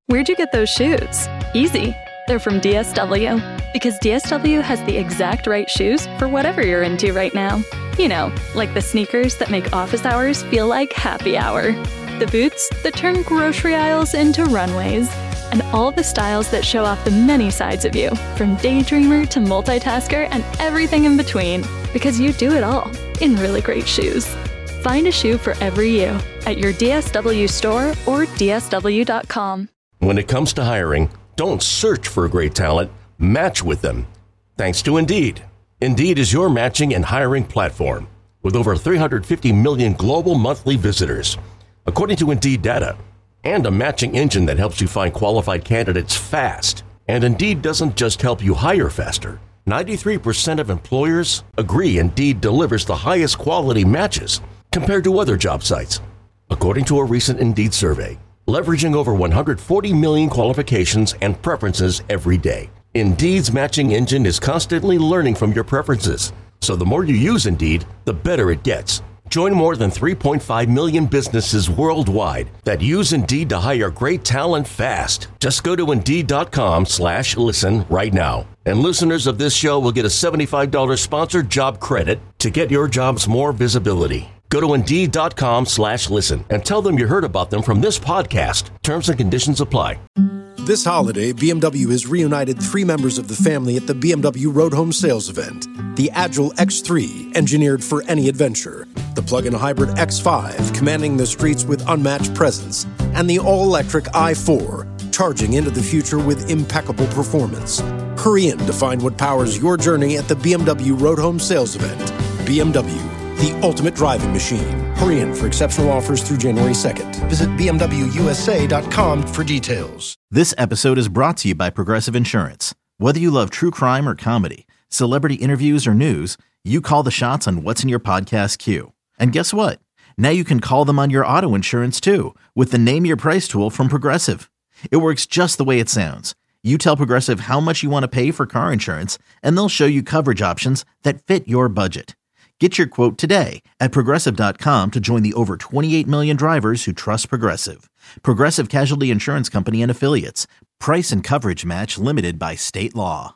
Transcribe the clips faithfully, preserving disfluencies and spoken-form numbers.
Where'd you get those shoes? Easy. They're from D S W. Because D S W has the exact right shoes for whatever you're into right now. You know, like the sneakers that make office hours feel like happy hour. The boots that turn grocery aisles into runways. And all the styles that show off the many sides of you, from daydreamer to multitasker and everything in between. Because you do it all in really great shoes. Find a shoe for every you at your D S W store or D S W dot com. When it comes to hiring, don't search for great talent, match with them. Thanks to Indeed. Indeed is your matching and hiring platform with over three hundred fifty million global monthly visitors, according to Indeed data, and a matching engine that helps you find qualified candidates fast. And Indeed doesn't just help you hire faster. ninety-three percent of employers agree Indeed delivers the highest quality matches compared to other job sites, according to a recent Indeed survey, leveraging over one hundred forty million qualifications and preferences every day. Indeed's matching engine is constantly learning from your preferences, so the more you use Indeed, the better it gets. Join more than three point five million businesses worldwide that use Indeed to hire great talent fast. Just go to Indeed.com slash listen right now. And listeners of this show will get a seventy-five dollars sponsored job credit to get your jobs more visibility. Go to Indeed.com slash listen and tell them you heard about them from this podcast. Terms and conditions apply. This holiday, B M W has reunited three members of the family at the B M W Road Home Sales event. The Agile X three, engineered for any adventure. The plug-in hybrid X five, commanding the streets with unmatched presence. And the all-electric i four, charging into the future with impeccable performance. Hurry in to find what powers your journey at the B M W Road Home Sales event. B M W, the ultimate driving machine. Hurry in for exceptional offers through January second. Visit B M W U S A dot com for details. This episode is brought to you by Progressive Insurance. Whether you love true crime or comedy, celebrity interviews or news, you call the shots on what's in your podcast queue. And guess what? Now you can call them on your auto insurance too with the Name Your Price tool from Progressive. It works just the way it sounds. You tell Progressive how much you want to pay for car insurance, and they'll show you coverage options that fit your budget. Get your quote today at Progressive dot com to join the over twenty-eight million drivers who trust Progressive. Progressive Casualty Insurance Company and Affiliates. Price and coverage match limited by state law.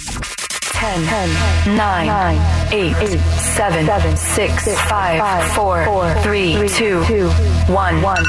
ten, ten, nine, eight, seven, six, five, four, three, two, one, one.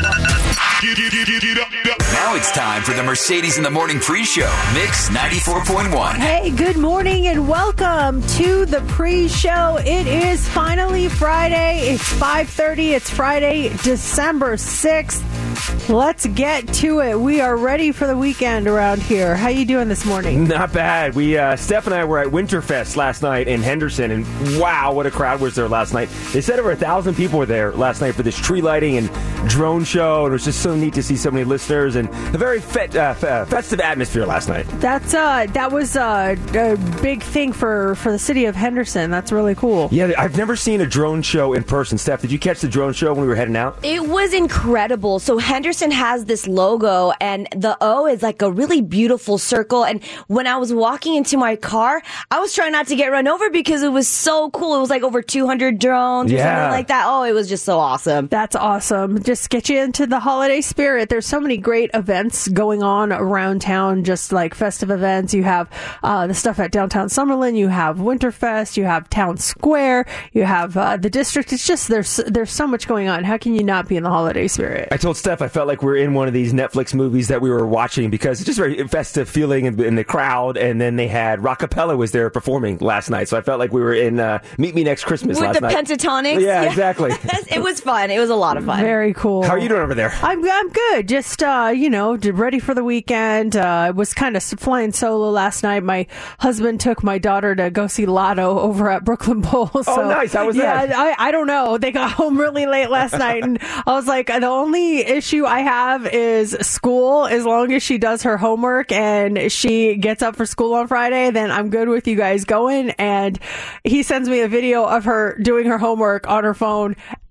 Now it's time for the Mercedes in the Morning pre-show. Mix ninety-four point one. Hey, good morning and welcome to the pre-show. It is finally Friday. It's five thirty. It's Friday, December sixth. Let's get to it. We are ready for the weekend around here. How you doing this morning? Not bad. We uh, Steph and I were at Winterfest last night in Henderson, and wow, what a crowd was there last night. They said over a thousand people were there last night for this tree lighting and drone show, and it was just so neat to see so many listeners and a very fet, uh, f- festive atmosphere last night. That's uh, that was uh, a big thing for, for the city of Henderson. That's really cool. Yeah, I've never seen a drone show in person. Steph, did you catch the drone show when we were heading out? It was incredible. So Henderson has this logo, and the O is like a really beautiful circle. And when I was walking into my car, I was trying not to get run over because it was so cool. It was like over two hundred drones or yeah. something like that. Oh, it was just so awesome. That's awesome. Just get you into the holiday spirit. There's so many great events going on around town, just like festive events. You have uh, the stuff at downtown Summerlin. You have Winterfest. You have Town Square. You have uh, the district. It's just there's there's so much going on. How can you not be in the holiday spirit? I told Steph I felt like we were in one of these Netflix movies that we were watching because it's just very festive feeling in, in the crowd. And then they had Rockapella was there performing last night, so I felt like we were in uh, Meet Me Next Christmas with last the night. Pentatonics. Yeah, yeah, exactly. It was fun. It was a lot of fun. Very cool. How are you doing over there? I'm I'm good. Just uh, you know, ready for the weekend. Uh, I was kind of flying solo last night. My husband took my daughter to go see Lotto over at Brooklyn Bowl. So, oh, nice. How was yeah, that? I I don't know. They got home really late last night, and I was like, the only issue I have is school. As long as she does her homework and she gets up for school on Friday, then I'm good with you guys going. And he sends me a video of her doing her homework on her phone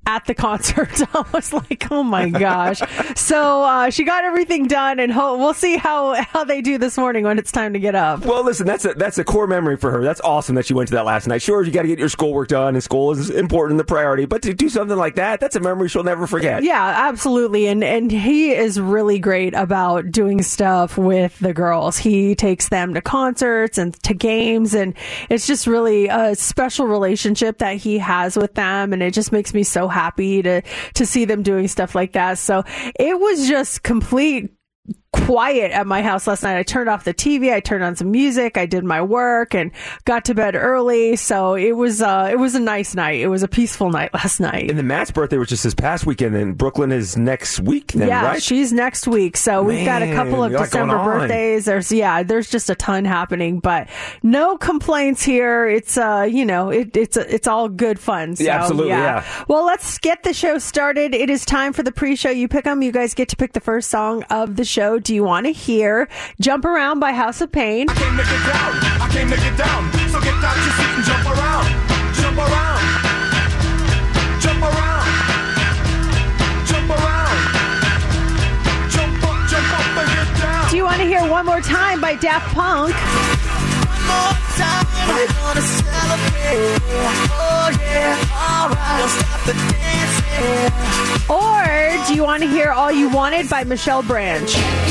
at the concert. I was like, oh my gosh. So uh, she got everything done, and ho- we'll see how, how they do this morning when it's time to get up. Well, listen, that's a, that's a core memory for her. That's awesome that she went to that last night. Sure, you got to get your schoolwork done, and school is important, the priority, but to do something like that, that's a memory she'll never forget. Yeah, absolutely. And, and he is really great about doing stuff with the girls. He takes them to concerts and to games, and it's just really a special relationship that he has with them, and it just makes me so happy to to see them doing stuff like that. So it was just complete quiet at my house last night. I turned off the T V, I turned on some music, I did my work, and got to bed early. So it was uh, it was a nice night. It was a peaceful night last night. And the Matt's birthday was just this past weekend, and Brooklyn is next week then, yeah, right? she's next week. So Man, we've got a couple of December birthdays. There's yeah, there's just a ton happening, but no complaints here. It's uh, you know, it, it's it's all good fun. So, yeah, absolutely, yeah. yeah. Well, let's get the show started. It is time for the pre-show. You pick 'em. You guys get to pick the first song of the show. Do you want to hear Jump Around by House of Pain? I came to get down, I came to get down. So get out your seat and jump around, jump around, jump around, jump around, jump up, jump up and get down. Do you want to hear One More Time by Daft Punk? One more time, we're gonna celebrate. Oh yeah, alright, don't stop the dancing. Or do you want to hear All You Wanted by Michelle Branch?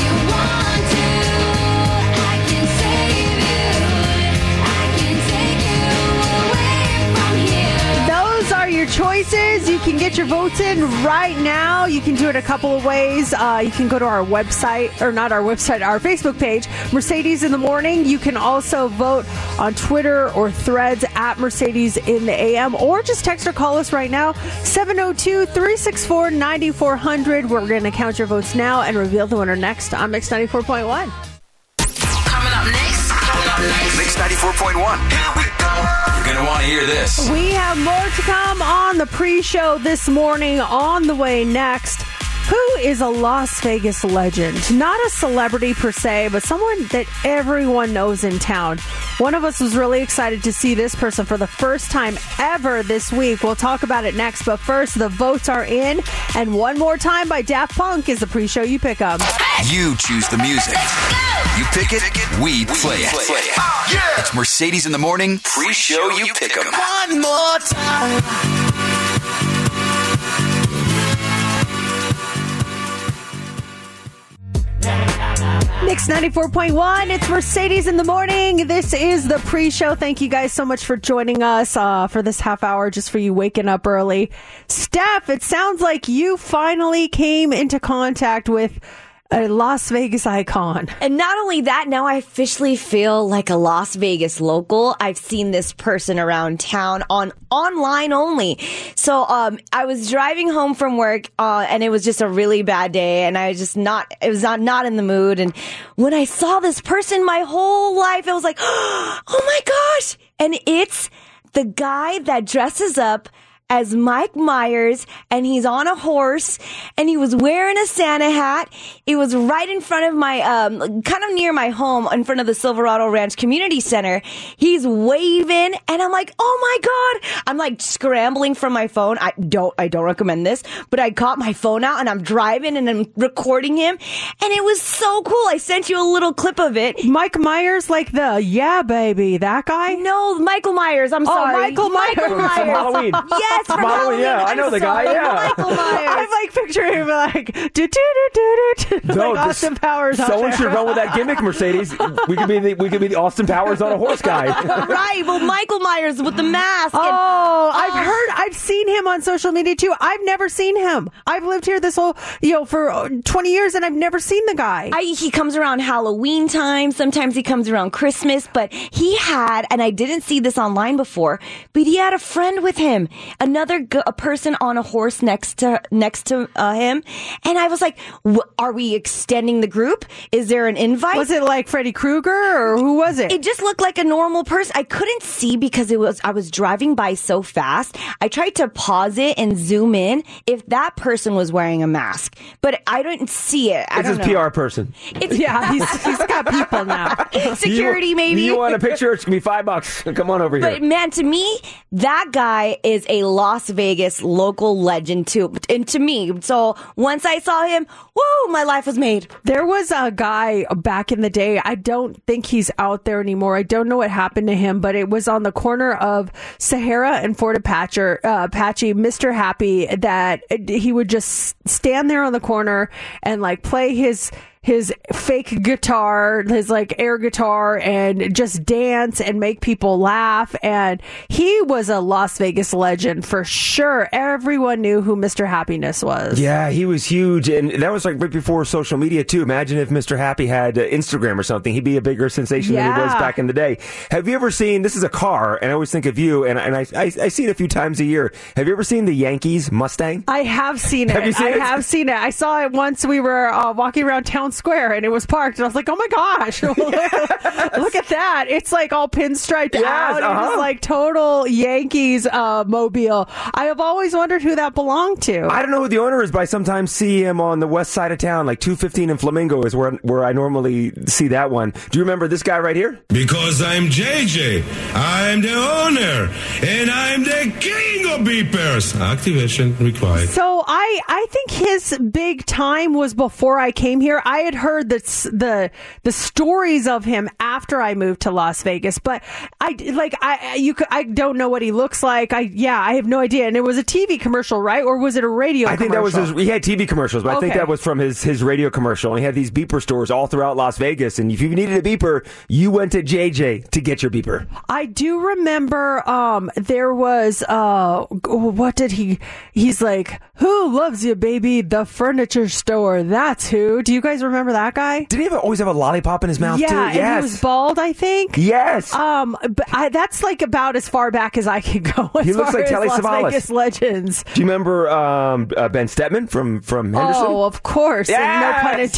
Those are your choices. You can get your votes in right now. You can do it a couple of ways. Uh, you can go to our website, or not our website, our Facebook page, Mercedes in the Morning. You can also vote on Twitter or Threads at Mercedes in the A M, or just text or call us right now, seven oh two, three six four, nine four zero zero. We're going to count your votes now and reveal the winner next on Mix ninety-four point one. Coming up next. Coming up next. Mix ninety-four point one. Here we go. You're going to want to hear this. We have more to come on the pre-show this morning. On the way next, who is a Las Vegas legend? Not a celebrity per se, but someone that everyone knows in town. One of us was really excited to see this person for the first time ever this week. We'll talk about it next, but first, the votes are in, and One More Time by Daft Punk is the pre-show you pick up. You choose the music. You pick it, we play it. Oh, yeah. It's Mercedes in the Morning, pre-show you pick 'em. One more time. Mix ninety-four point one, it's Mercedes in the Morning. This is the pre-show. Thank you guys so much for joining us uh, for this half hour, just for you waking up early. Steph, it sounds like you finally came into contact with a Las Vegas icon. And not only that, now I officially feel like a Las Vegas local. I've seen this person around town on online only. So um, I was driving home from work, uh, and it was just a really bad day, and I was just not, it was not, not in the mood. And when I saw this person my whole life, I was like, oh my gosh. And it's the guy that dresses up as Mike Myers, and he's on a horse, and he was wearing a Santa hat. It was right in front of my, um, kind of near my home, in front of the Silverado Ranch Community Center. He's waving, and I'm like, oh my God. I'm like scrambling from my phone. I don't, I don't recommend this, but I got my phone out, and I'm driving, and I'm recording him, and it was so cool. I sent you a little clip of it. Mike Myers, like the, yeah, baby, that guy? No, Michael Myers. I'm oh, sorry. Michael Myers. Michael Myers. From Halloween. Yes. From Halloween, Halloween. yeah, I I'm know the sorry. guy, yeah. Michael Myers. I'm like picturing him like, do do do do do, No, like Austin Powers. Someone should run with that gimmick, Mercedes. We could be the we could be the Austin Powers on a horse guy. Right, well, Michael Myers with the mask. And, oh, I've heard, I've seen him on social media too. I've never seen him. I've lived here this whole, you know, for twenty years, and I've never seen the guy. I, he comes around Halloween time. Sometimes he comes around Christmas, but he had, and I didn't see this online before, but he had a friend with him, another g- a person on a horse next to next to uh, him, and I was like, "Are we extending the group? Is there an invite?" Was it like Freddy Krueger, or who was it? It just looked like a normal person. I couldn't see because it was I was driving by so fast. I tried to pause it and zoom in if that person was wearing a mask, but I didn't see it. I It's don't his know. P R person. It's yeah, he's, he's got people now. Security, you, maybe. You want a picture? It's gonna be five bucks. Come on over here. But man, to me, that guy is a Las Vegas local legend too, and to me. So once I saw him, woo, my life was made. There was a guy back in the day. I don't think he's out there anymore. I don't know what happened to him, but it was on the corner of Sahara and Fort Apache, uh, Apache, Mister Happy, that he would just stand there on the corner and like play his his fake guitar, his like air guitar, and just dance and make people laugh. And he was a Las Vegas legend for sure. Everyone knew who Mister Happiness was. Yeah, he was huge. And that was like right before social media too. Imagine if Mister Happy had uh, Instagram or something. He'd be a bigger sensation Yeah. than he was back in the day. Have you ever seen, this is a car, and I always think of you, and, and I, I, I see it a few times a year. Have you ever seen the Yankees Mustang? I have seen it. Have you seen I it? have seen it. I saw it once. We were uh, walking around Town Square and it was parked. And I was like, oh my gosh, look at that. It's like all pinstriped Yes, out. uh-huh. It's like total Yankees uh, mobile. I have always wondered who that belonged to. I don't know who the owner is, but I sometimes see him on the west side of town, like two fifteen in Flamingo is where where I normally see that one. Do you remember this guy right here? Because I'm J J. I'm the owner. And I'm the king of beepers. Activation required. So I, I think his big time was before I came here. I had heard the, the the stories of him after I moved to Las Vegas, but I like I you could, I don't know what he looks like. I yeah, I have no idea. And it was a T V commercial, right? Or was it a radio I think commercial? that was his, he had T V commercials, but I think Okay. that was from his, his radio commercial. And he had these beeper stores all throughout Las Vegas. And if you needed a beeper, you went to J J to get your beeper. I do remember um there was uh what did he he's like, who loves you, baby? The furniture store. That's who. Do you guys remember that guy? Did he ever always have a lollipop in his mouth Yeah, too? and Yes. he was bald, I think. Yes. Um, but I, that's like about as far back as I could go. As He looks far like as Telly Las Savalas. Vegas legends. Do you remember um, uh, Ben Stedman from, from Henderson? Oh, of course. And no pun Yes!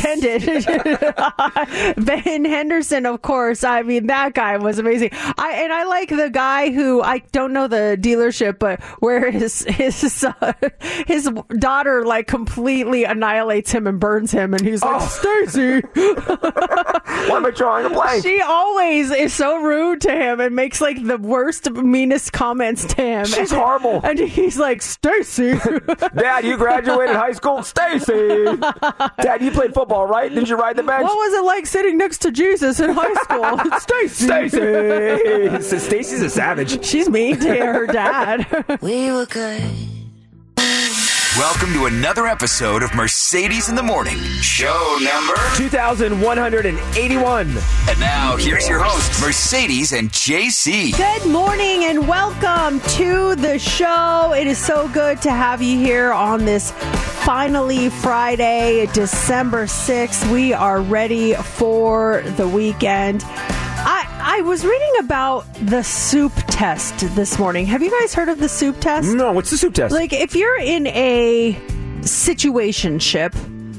intended. Ben Henderson, of course. I mean, that guy was amazing. I and I like the guy who, I don't know the dealership, but where his his uh, his daughter like completely annihilates him and burns him, and he's like, Oh. Stacy. Why am I drawing a blank? She always is so rude to him and makes like the worst, meanest comments to him. She's and, horrible. And he's like, Stacy. Dad, you graduated high school? Stacy! Dad, you played football, right? Didn't you ride the bench? What was it like sitting next to Jesus in high school? Stacy. Stacy! So Stacy's a savage. She's mean to her dad. We were good. Welcome to another episode of Mercedes in the Morning, show number. two thousand one hundred eighty-one. And now, here's your host, Mercedes and J C. Good morning and welcome to the show. It is so good to have you here on this finally Friday, December sixth. We are ready for the weekend. I, I was reading about the soup test this morning. Have you guys heard of the soup test? No, what's the soup test? Like, if you're in a situationship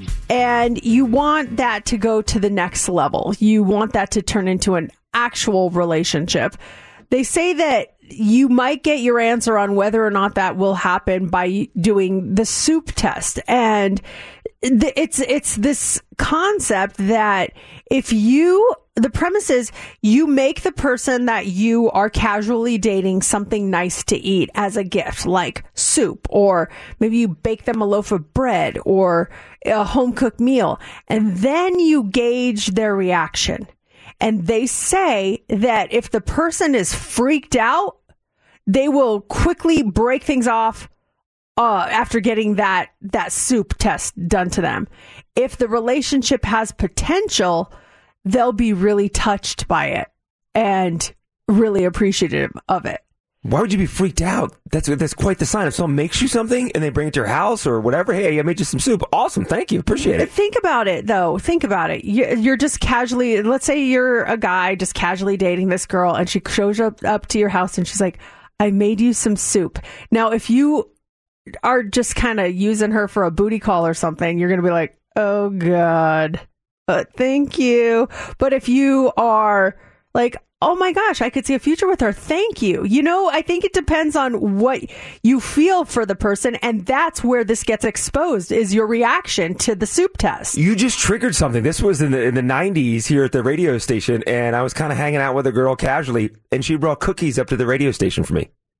and you want that to go to the next level, you want that to turn into an actual relationship, they say that you might get your answer on whether or not that will happen by doing the soup test. And th- it's it's this concept that if you the premise is you make the person that you are casually dating something nice to eat as a gift, like soup, or maybe you bake them a loaf of bread or a home cooked meal, and then you gauge their reaction. And they say that if the person is freaked out, they will quickly break things off uh, after getting that, that soup test done to them. If the relationship has potential, they'll be really touched by it and really appreciative of it. Why would you be freaked out? That's that's quite the sign. If someone makes you something and they bring it to your house or whatever, hey, I made you some soup. Awesome. Thank you. Appreciate it. Think about it, though. Think about it. You- You're just casually, let's say you're a guy just casually dating this girl and she shows up, up to your house and she's like, I made you some soup. Now, if you are just kind of using her for a booty call or something, you're going to be like, oh, God. Uh, thank you. But if you are like, oh my gosh, I could see a future with her. Thank you. You know, I think it depends on what you feel for the person. And that's where this gets exposed, is your reaction to the soup test. You just triggered something. This was in the in the nineties here at the radio station, and I was kind of hanging out with a girl casually, and she brought cookies up to the radio station for me.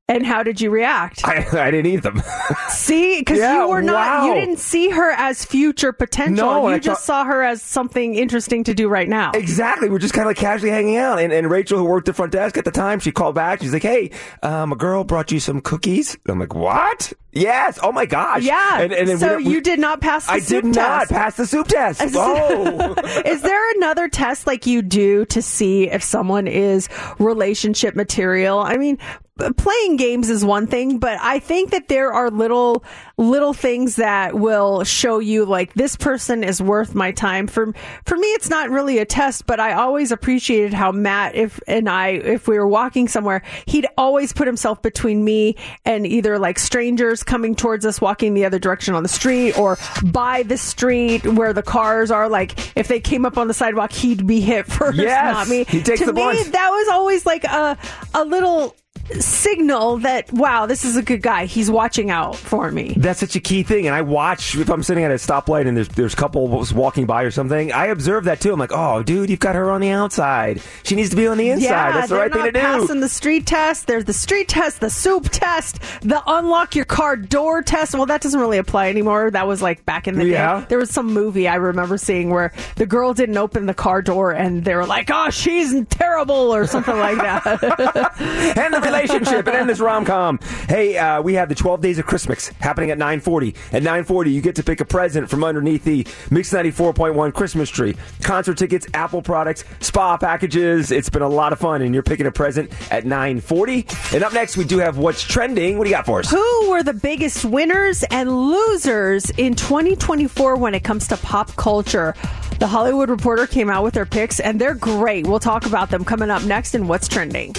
And how did you react? I, I didn't eat them. See, because Yeah, you were not, wow. you didn't see her as future potential. No, you I just thought- saw her as something interesting to do right now. Exactly. We're just kind of like casually hanging out. And, and Rachel, who worked the front desk at the time, she called back. She's like, hey, um, a girl brought you some cookies. I'm like, what? Yes. Oh, my gosh. Yeah. And, and then so we, we, you did not pass the I soup did not test. pass the soup test. Oh. Is there another test like you do to see if someone is relationship material? I mean, playing games is one thing, but I think that there are little little things that will show you like this person is worth my time. For for me, it's not really a test, but I always appreciated how Matt if and I, if we were walking somewhere, he'd always put himself between me and either like strangers coming towards us walking the other direction on the street or by the street where the cars are. Like if they came up on the sidewalk, he'd be hit first, Yes, not me. he takes to the me, brunt. that was always like a a little signal that, wow, this is a good guy. He's watching out for me. That's such a key thing. And I watch, if I'm sitting at a stoplight and there's there's a couple walking by or something, I observe that too. I'm like, oh, dude, you've got her on the outside. She needs to be on the inside. Yeah, That's the they're right thing to not do. passing the street test. There's the street test, the soup test, the unlock your car door test. Well, that doesn't really apply anymore. That was like back in the Yeah. day. There was some movie I remember seeing where the girl didn't open the car door and they were like, oh, she's terrible or something like that. End the relationship and end this rom-com. Hey, uh, we have the twelve Days of Christmas happening at nine forty. At nine forty, you get to pick a present from underneath the Mix ninety-four point one Christmas tree. Concert tickets, Apple products, spa packages. It's been a lot of fun, and you're picking a present at nine forty. And up next, we do have What's Trending. What do you got for us? Who were the biggest winners and losers in twenty twenty-four when it comes to pop culture? The Hollywood Reporter came out with their picks, and they're great. We'll talk about them coming up next in What's Trending.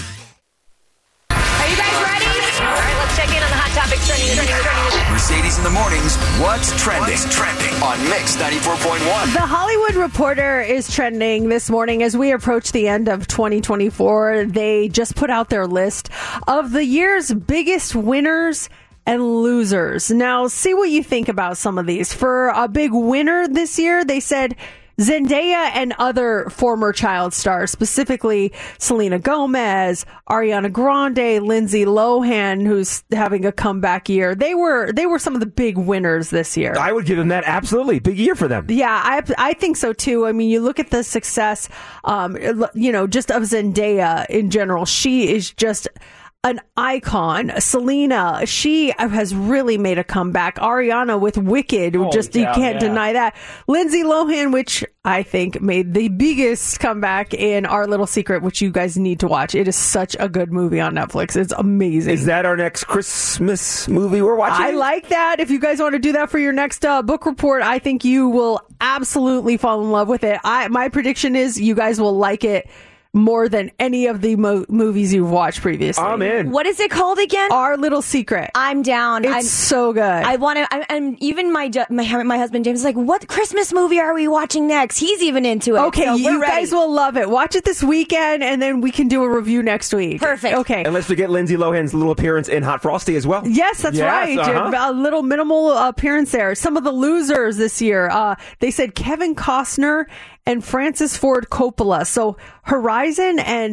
Are you guys ready? All right, let's check in on the hot topics trending. trending, trending. Mercedes in the mornings. What's trending? What's trending on Mix ninety-four point one. The Hollywood Reporter is trending this morning as we approach the end of twenty twenty-four. They just put out their list of the year's biggest winners and losers. Now, see what you think about some of these. For a big winner this year, they said Zendaya and other former child stars, specifically Selena Gomez, Ariana Grande, Lindsay Lohan, who's having a comeback year. They were they were some of the big winners this year. I would give them that. Absolutely. Big year for them. Yeah, I I think so too. I mean, you look at the success, um, you know, just of Zendaya in general. She is just an icon. Selena, she has really made a comeback. Ariana with Wicked, Oh, just yeah, you can't yeah. deny that. Lindsay Lohan, which I think made the biggest comeback in Our Little Secret, which you guys need to watch. It is such a good movie on Netflix. It's amazing. Is that our next Christmas movie we're watching? I like that. If you guys want to do that for your next uh, book report, I think you will absolutely fall in love with it. I my prediction is you guys will like it more than any of the mo- movies you've watched previously. I'm in. What is it called again? Our Little Secret. I'm down. It's I'm, so good. I want to, and even my, ju- my my husband James is like, "What Christmas movie are we watching next?" He's even into it. okay, so we're you ready. guys will love it. Watch it this weekend, and then we can do a review next week. Perfect. Okay. And let's forget Lindsay Lohan's little appearance in Hot Frosty as well. Yes, that's Yes, right. uh-huh. A little minimal appearance there. Some of the losers this year, uh, they said Kevin Costner and Francis Ford Coppola. So Horizon and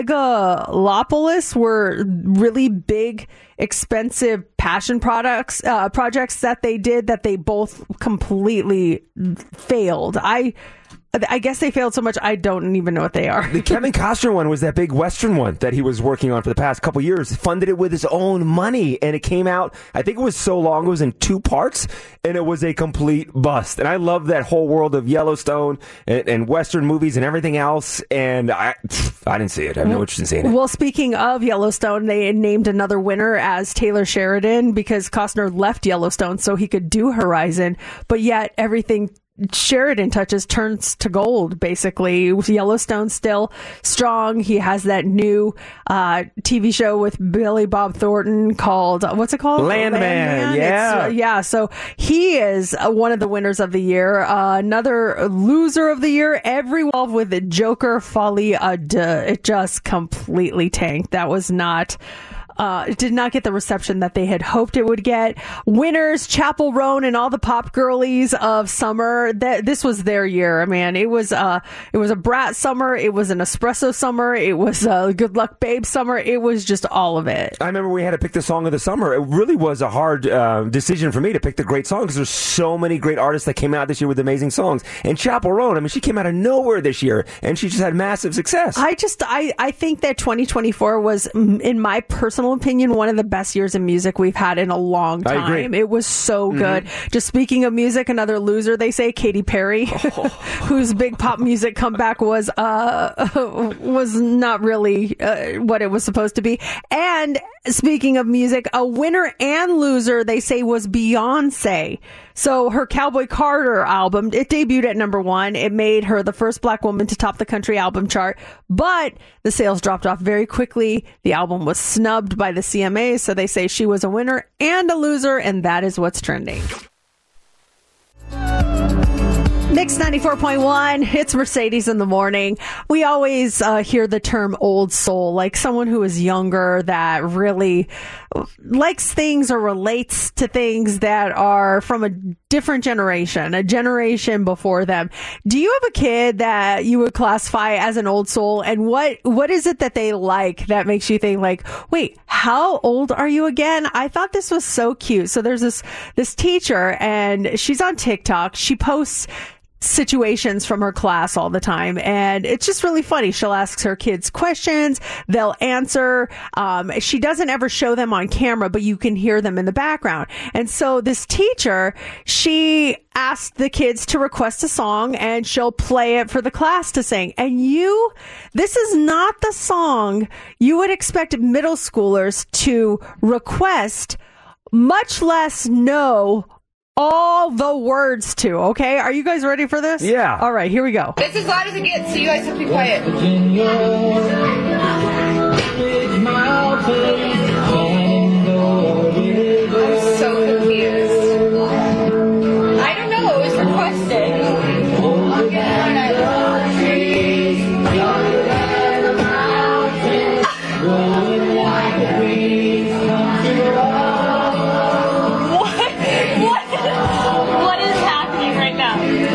Megalopolis were really big, expensive passion products, uh, projects that they did that they both completely failed. I, I guess they failed so much I don't even know what they are. The Kevin Costner one was that big Western one that he was working on for the past couple years. Funded it with his own money, and it came out, I think it was so long, it was in two parts, and it was a complete bust. And I love that whole world of Yellowstone and, and Western movies and everything else, and I I didn't see it. I have no interest in seeing it. Well, speaking of Yellowstone, they named another winner as Taylor Sheridan because Costner left Yellowstone so he could do Horizon, but yet everything Sheridan touches turns to gold, basically. Yellowstone still strong. He has that new uh, T V show with Billy Bob Thornton called, what's it called? Landman, Landman. yeah. It's, uh, yeah, so he is uh, one of the winners of the year. Uh, another loser of the year, everyone with the Joker Folie à Deux. It just completely tanked. That was not uh, it did not get the reception that they had hoped it would get. Winners, Chapel Roan and all the pop girlies of summer. That this was their year, man. It was uh, it was a brat summer. It was an espresso summer. It was a good luck babe summer. It was just all of it. I remember we had to pick the song of the summer. It really was a hard uh, decision for me to pick the great song because there's so many great artists that came out this year with amazing songs. And Chapel Roan, I mean, she came out of nowhere this year, and she just had massive success. I just, I, I think that twenty twenty-four was, in my personal opinion, one of the best years of music we've had in a long time. I agree. It was so Mm-hmm. good. Just speaking of music, another loser, they say, Katy Perry, Oh. whose big pop music comeback was, uh, was not really uh, what it was supposed to be. And speaking of music, a winner and loser, they say, was Beyonce. So her Cowboy Carter album, it debuted at number one. It made her the first black woman to top the country album chart, but the sales dropped off very quickly. The album was snubbed by the C M A, so they say she was a winner and a loser, and that is what's trending. Mix ninety-four point one, it's Mercedes in the morning. We always uh, hear the term old soul, like someone who is younger that really likes things or relates to things that are from a different generation, a generation before them. Do you have a kid that you would classify as an old soul? And what what is it that they like that makes you think like, wait, how old are you again? I thought this was so cute. So there's this this teacher, and she's on TikTok. She posts situations from her class all the time, and it's just really funny. She'll ask her kids questions, they'll answer. Um, she doesn't ever show them on camera, but you can hear them in the background. And so this teacher, she asked the kids to request a song, and she'll play it for the class to sing. And you, this is not the song you would expect middle schoolers to request, much less know all the words to. Okay, are you guys ready for this? Yeah. All right, here we go. It's as loud as it gets, so you guys have to be quiet. I'm so confused. I don't know, it was requested. What is happening right now?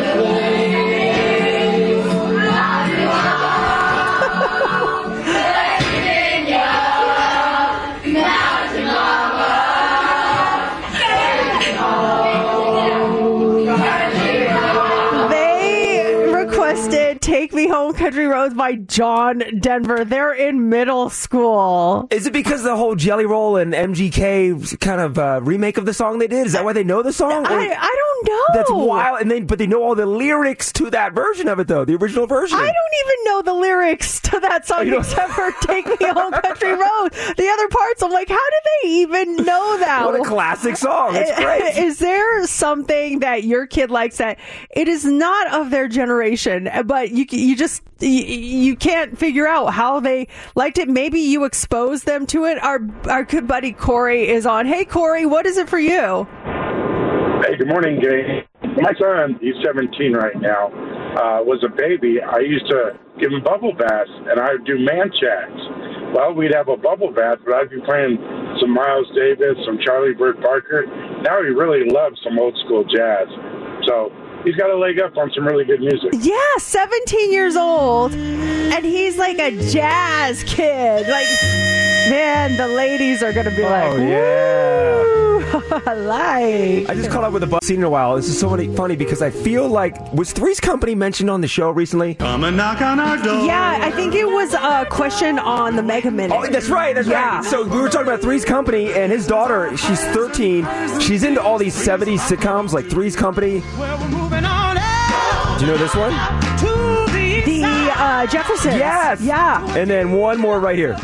They requested Take Me Home Country Roads by John Denver. They're in middle school. Is it because of the whole Jelly Roll and M G K kind of uh, remake of the song they did? Is that why they know the song? I, I don't know. That's wild. And they, but they know all the lyrics to that version of it, though, the original version. I don't even know the lyrics to that song You except for Take Me Home Country Road. The other parts, I'm like, how do they even know that? What a classic song. That's great. Is there something that your kid likes that it is not of their generation, but you you just you, you can't figure out how they liked it? Maybe you exposed them to it. Our our good buddy Corey is on. Hey Corey, what is it for you? Hey, good morning, gang. My son, he's seventeen right now, uh, was a baby. I used to give him bubble baths, and I would do man chats. Well, we'd have a bubble bath, but I'd be playing some Miles Davis, some Charlie Bird Parker. Now he really loves some old school jazz. So he's got a leg up on some really good music. Yeah, seventeen years old, and he's like a jazz kid. Like, man, the ladies are going to be like, Oh, yeah. I like. I just caught up with a bus scene in a while. This is so funny, funny because I feel like, was Three's Company mentioned on the show recently? Come and knock on our door. Yeah, I think it was a question on the Mega Minute. Oh, that's right, that's Yeah. right. So we were talking about Three's Company, and his daughter, she's thirteen. She's into all these seventies sitcoms like Three's Company. Do you know this one? The uh, Jeffersons. Yes. Yeah. And then one more right here.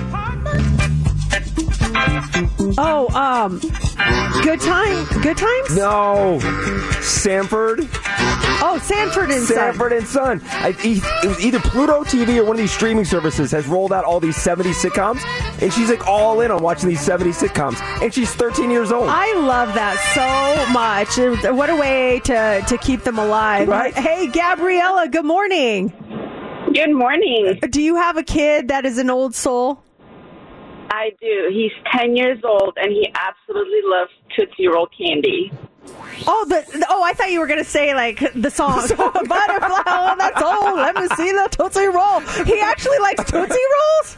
Oh, um, Good Time. Good Times. No, Sanford. Oh, Sanford and Son. Sanford and Son. I, e- it was either Pluto T V or one of these streaming services has rolled out all these seventies sitcoms, and she's like all in on watching these seventies sitcoms, and she's thirteen years old. I love that so much. What a way to, to keep them alive. Right? Hey, Gabriella, good morning. Good morning. Do you have a kid that is an old soul? I do. He's ten years old, and he absolutely loves Tootsie Roll candy. Oh, the oh! I thought you were going to say like the song "Butterfly." Oh, that's old. Let me see the Tootsie Roll. He actually likes Tootsie Rolls.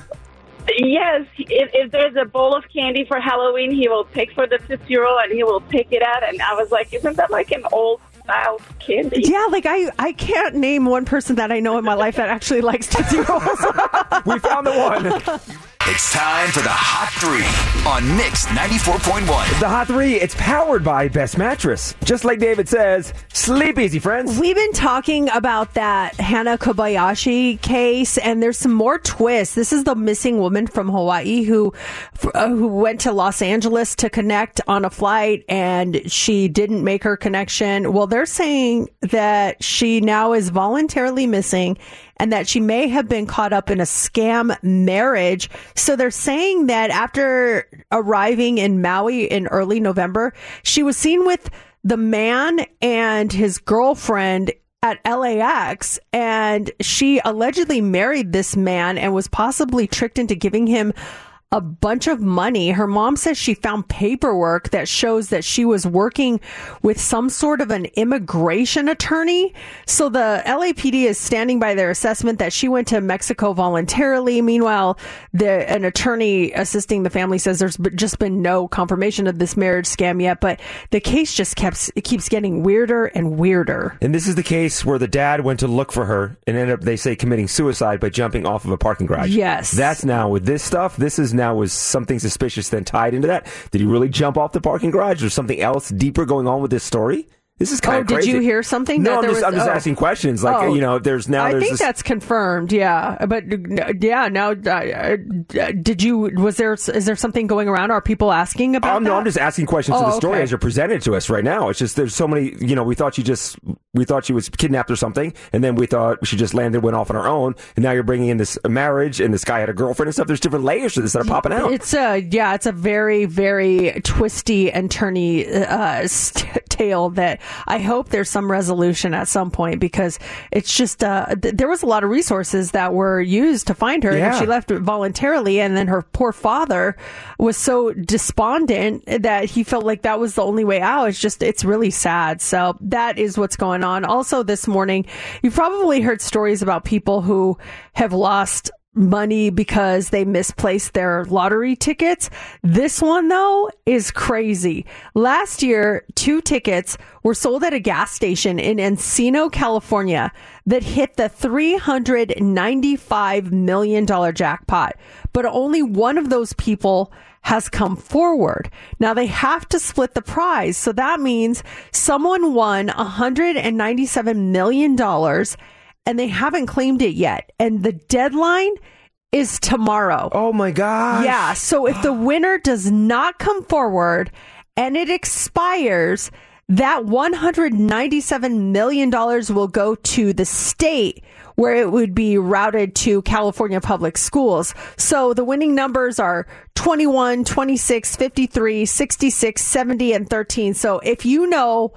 Yes, if, if there's a bowl of candy for Halloween, he will pick for the Tootsie Roll, and he will pick it out. And I was like, isn't that like an old style candy? Yeah, like I, I can't name one person that I know in my life that actually likes Tootsie Rolls. We found the one. It's time for the Hot Three on Mix ninety-four point one. The Hot Three, it's powered by Best Mattress. Just like David says, sleep easy, friends. We've been talking about that Hana Kobayashi case, and there's some more twists. This is the missing woman from Hawaii who uh, who went to Los Angeles to connect on a flight, and she didn't make her connection. Well, they're saying that she now is voluntarily missing, and that she may have been caught up in a scam marriage. So they're saying that after arriving in Maui in early November, she was seen with the man and his girlfriend at L A X, and she allegedly married this man and was possibly tricked into giving him a bunch of money. Her mom says she found paperwork that shows that she was working with some sort of an immigration attorney. So the L A P D is standing by their assessment that she went to Mexico voluntarily. Meanwhile, the, an attorney assisting the family says there's just been no confirmation of this marriage scam yet, but the case just keeps, it keeps getting weirder and weirder. And this is the case where the dad went to look for her and ended up, they say, committing suicide by jumping off of a parking garage. Yes. That's now with this stuff. This is now was something suspicious then tied into that. Did he really jump off the parking garage? Or something else deeper going on with this story? This is kind oh, of crazy. Did you hear something? No, that I'm there just, was, I'm just oh. asking questions. Like, oh. you know, there's now I there's think this... that's confirmed, yeah. But yeah, now, uh, did you, was there, is there something going around? Are people asking about um, that? No, I'm just asking questions oh, to the story okay. as you're presented to us right now. It's just, there's so many, you know, we thought she just, we thought she was kidnapped or something, and then we thought she just landed, went off on her own, and now you're bringing in this marriage, and this guy had a girlfriend and stuff. There's different layers to this that are popping out. It's a, yeah, it's a very, very twisty and turny uh, st- tale that I hope there's some resolution at some point, because it's just, uh, th- there was a lot of resources that were used to find her, yeah. and she left voluntarily, and then her poor father was so despondent that he felt like that was the only way out. It's just, it's really sad. So that is what's going on. Also this morning, you've probably heard stories about people who have lost money because they misplaced their lottery tickets. This one, though, is crazy. Last year, two tickets were sold at a gas station in Encino, California that hit the three hundred ninety-five million dollars jackpot. But only one of those people has come forward. Now they have to split the prize. So that means someone won one hundred ninety-seven million dollars and they haven't claimed it yet. And the deadline is tomorrow. Oh my gosh. Yeah. So if the winner does not come forward and it expires, that one hundred ninety-seven million dollars will go to the state, where it would be routed to California public schools. So the winning numbers are twenty-one, twenty-six, fifty-three, sixty-six, seventy, and thirteen. So if you know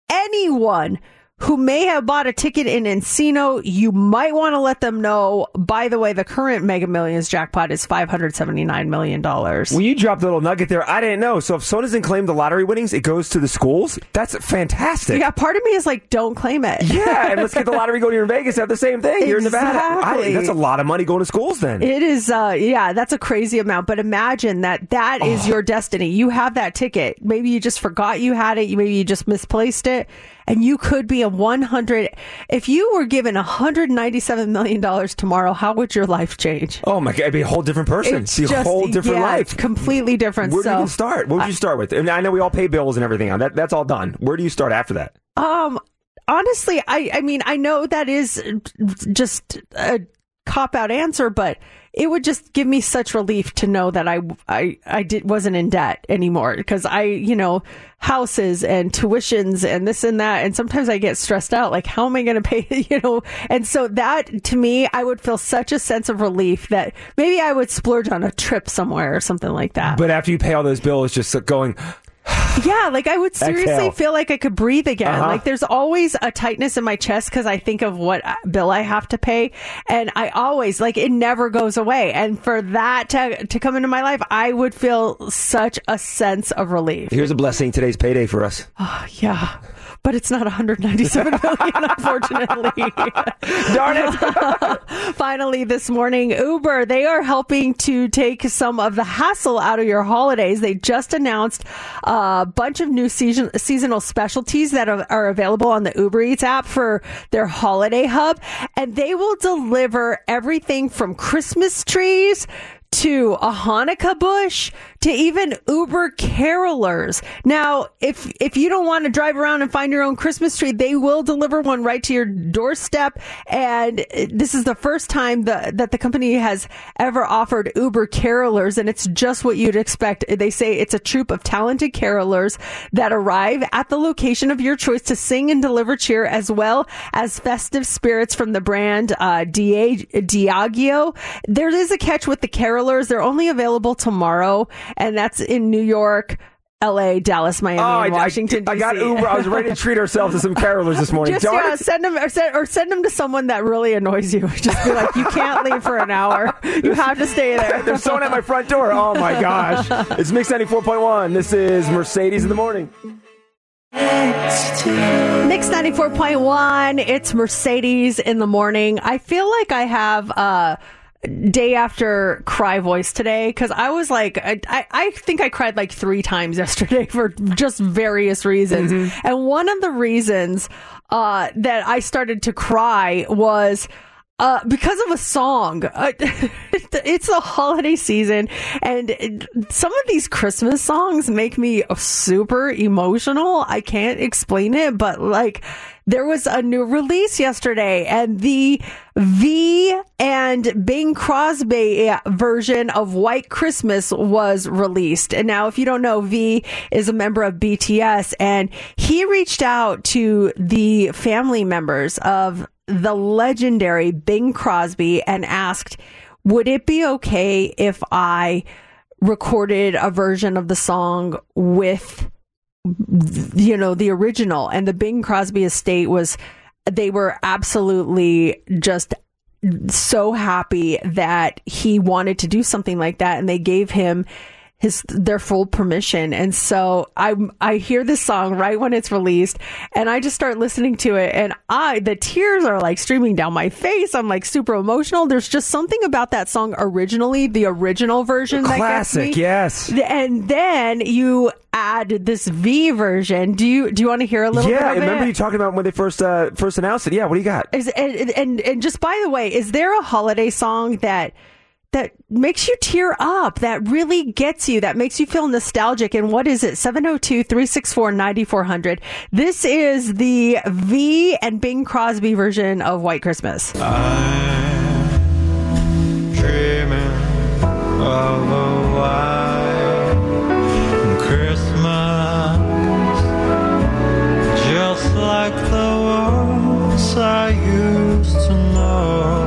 anyone who may have bought a ticket in Encino, you might want to let them know. By the way, the current Mega Millions jackpot is five hundred seventy-nine million dollars. Well, you dropped a little nugget there. I didn't know. So if someone doesn't claim the lottery winnings, it goes to the schools? That's fantastic. Yeah, part of me is like, don't claim it. Yeah, and let's get the lottery going here in Vegas. Have the same thing. You're in Nevada. I, that's a lot of money going to schools then. It is, uh, yeah, that's a crazy amount. But imagine that that is Oh. your destiny. You have that ticket. Maybe you just forgot you had it. Maybe you just misplaced it. And you could be a one hundred. If you were given one hundred ninety-seven million dollars tomorrow, how would your life change? Oh my God, it'd be a whole different person. It's It'd be a just- whole different yeah, life. it's completely different. Where do so, you start? What would you start with? I mean, I know we all pay bills and everything on that. That's all done. Where do you start after that? Um, honestly, I, I mean, I know that is just a cop-out answer, but it would just give me such relief to know that I, I, I did, wasn't in debt anymore, because I, you know, houses and tuitions and this and that. And sometimes I get stressed out, like, how am I going to pay, you know? And so that, to me, I would feel such a sense of relief that maybe I would splurge on a trip somewhere or something like that. But after you pay all those bills, just going... Yeah, like I would seriously Exhale. feel like I could breathe again. Uh-huh. Like there's always a tightness in my chest because I think of what bill I have to pay. And I always, like, it never goes away. And for that to, to come into my life, I would feel such a sense of relief. Here's a blessing. Today's payday for us. Oh, yeah. But it's not one hundred ninety-seven million, unfortunately. Darn it. Finally, this morning, Uber, they are helping to take some of the hassle out of your holidays. They just announced a bunch of new season, seasonal specialties that are, are available on the Uber Eats app for their holiday hub. And they will deliver everything from Christmas trees to a Hanukkah bush, to even Uber carolers. Now, if if you don't want to drive around and find your own Christmas tree, they will deliver one right to your doorstep. And this is the first time the, that the company has ever offered Uber carolers, and it's just what you'd expect. They say it's a troupe of talented carolers that arrive at the location of your choice to sing and deliver cheer, as well as festive spirits from the brand uh, Diageo. There is a catch with the carolers. They're only available tomorrow, and that's in New York, L A, Dallas, Miami, Oh, and I- Washington, I, D C. got Uber. I was ready to treat ourselves to some carolers this morning. Just Darn yeah, it. send them or send, or send them to someone that really annoys you. Just be like, you can't leave for an hour. You have to stay there. There's someone at my front door. Oh, my gosh. It's Mix ninety-four point one. This is Mercedes in the Morning. Mix ninety-four point one. It's Mercedes in the morning. I feel like I have a day after cry voice today because I was like, I, I, I think I cried like three times yesterday for just various reasons. Mm-hmm. And one of the reasons uh, that I started to cry was Uh, because of a song. Uh, it's the holiday season, and it, some of these Christmas songs make me super emotional. I can't explain it, but like, there was a new release yesterday, and the V and Bing Crosby version of White Christmas was released. And now, if you don't know, V is a member of B T S, and he reached out to the family members of the legendary Bing Crosby and asked, would it be okay if I recorded a version of the song with, you know, the original? And the Bing Crosby estate was, they were absolutely just so happy that he wanted to do something like that. And they gave him his their full permission. And so I I hear this song right when it's released, and I just start listening to it, and I the tears are like streaming down my face. I'm like super emotional. There's just something about that song originally, the original version, that Classic, gets me. yes. And then you add this V version. Do you do you want to hear a little yeah, bit of I remember it? you talking about when they first uh, first announced it. Yeah, what do you got? Is, and, and and just by the way, is there a holiday song that that makes you tear up, that really gets you, that makes you feel nostalgic? And what is it? seven oh two, three six four, nine four hundred. This is the V and Bing Crosby version of White Christmas. I'm dreaming of a white Christmas, just like the ones I used to know.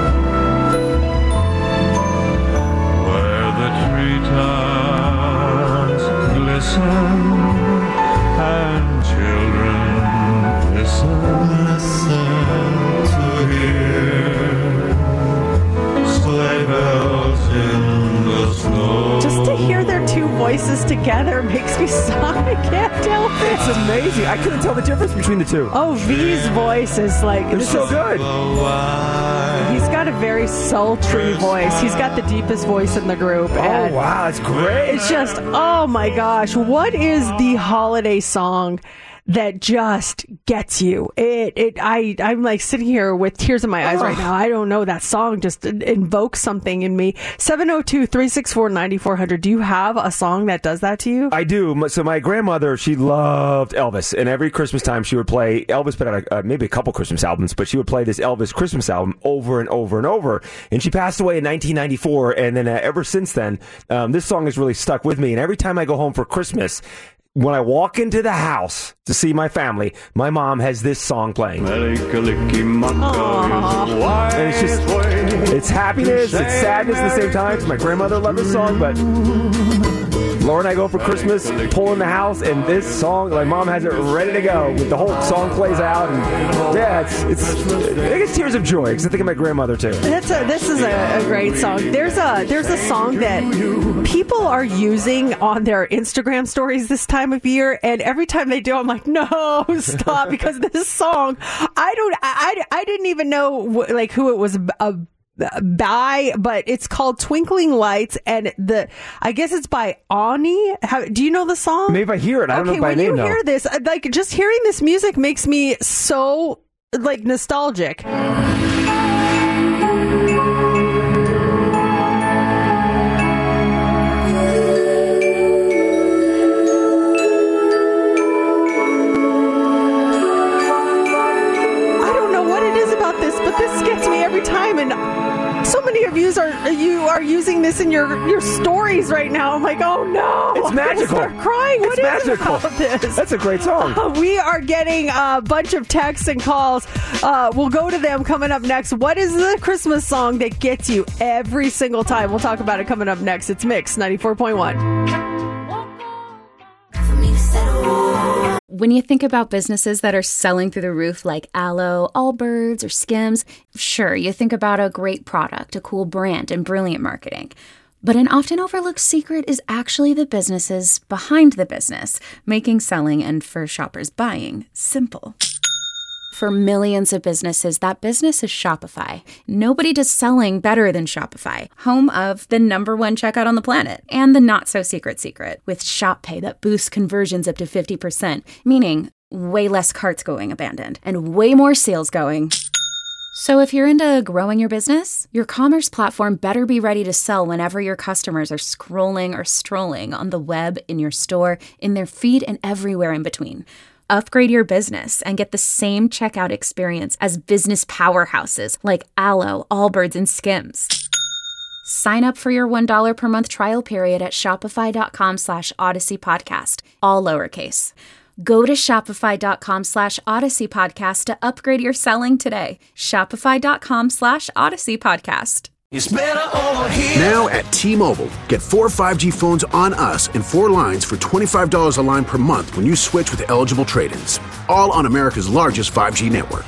Treetops glisten and children listen, listen to hear sleigh bells in the snow. Just to hear their two voices together makes me sigh. I can't tell it. It's amazing. I couldn't tell the difference between the two. Oh, V's voice is like... It's so is, good. He's got a very sultry voice. He's got the deepest voice in the group. Oh, and wow, that's great. It's just, oh my gosh, what is the holiday song that just gets you? It, it, I, I'm like sitting here with tears in my eyes right now. I don't know. That song just invokes something in me. seven oh two, three six four, nine four hundred. Do you have a song that does that to you? I do. So my grandmother, she loved Elvis, and every Christmas time she would play Elvis, put out a, uh, maybe a couple Christmas albums, but she would play this Elvis Christmas album over and over and over. And she passed away in nineteen ninety-four, and then uh, ever since then, um, this song has really stuck with me. And every time I go home for Christmas, when I walk into the house to see my family, my mom has this song playing. And it's just, it's happiness, it's sadness at the same time. 'Cause my grandmother loved this song, but Laura and I go for Christmas, pull in the house, and this song, my mom has it ready to go. The whole song plays out, and yeah, it's, it's I think it's tears of joy, because I think of my grandmother, too. That's a, this is a, a great song. There's a, there's a song that people are using on their Instagram stories this time of year, and every time they do, I'm like, no, stop, because this song, I don't, I, I didn't even know, like, who it was a by, but it's called Twinkling Lights, and the I guess it's by Ani. How, do you know the song? Maybe I hear it. I don't okay, know by when name, you though. hear this, like, just hearing this music makes me so, like, nostalgic. This gets me every time, and so many of you are you are using this in your your stories right now. I'm like, oh no, it's I'm magical. Start crying. It's What is magical. about this? That's a great song. Uh, we are getting a bunch of texts and calls. Uh, we'll go to them coming up next. What is the Christmas song that gets you every single time? We'll talk about it coming up next. It's Mix ninety-four point one. When you think about businesses that are selling through the roof like Aloe, Allbirds, or Skims, sure, you think about a great product, a cool brand, and brilliant marketing. But an often overlooked secret is actually the businesses behind the business, making selling and for shoppers buying simple. For millions of businesses, that business is Shopify. Nobody does selling better than Shopify, home of the number one checkout on the planet, and the not-so-secret secret, with Shop Pay that boosts conversions up to fifty percent, meaning way less carts going abandoned, and way more sales going. So if you're into growing your business, your commerce platform better be ready to sell whenever your customers are scrolling or strolling on the web, in your store, in their feed, and everywhere in between. Upgrade your business and get the same checkout experience as business powerhouses like Aloe, Allbirds, and Skims. Sign up for your one dollar per month trial period at shopify.com slash Odyssey Podcast, all lowercase. Go to shopify.com slash Odyssey Podcast to upgrade your selling today. Shopify.com slash Odyssey Podcast. It's better over here. Now at T-Mobile, get four five G phones on us and four lines for twenty-five dollars a line per month when you switch with eligible trade-ins. All on America's largest five G network.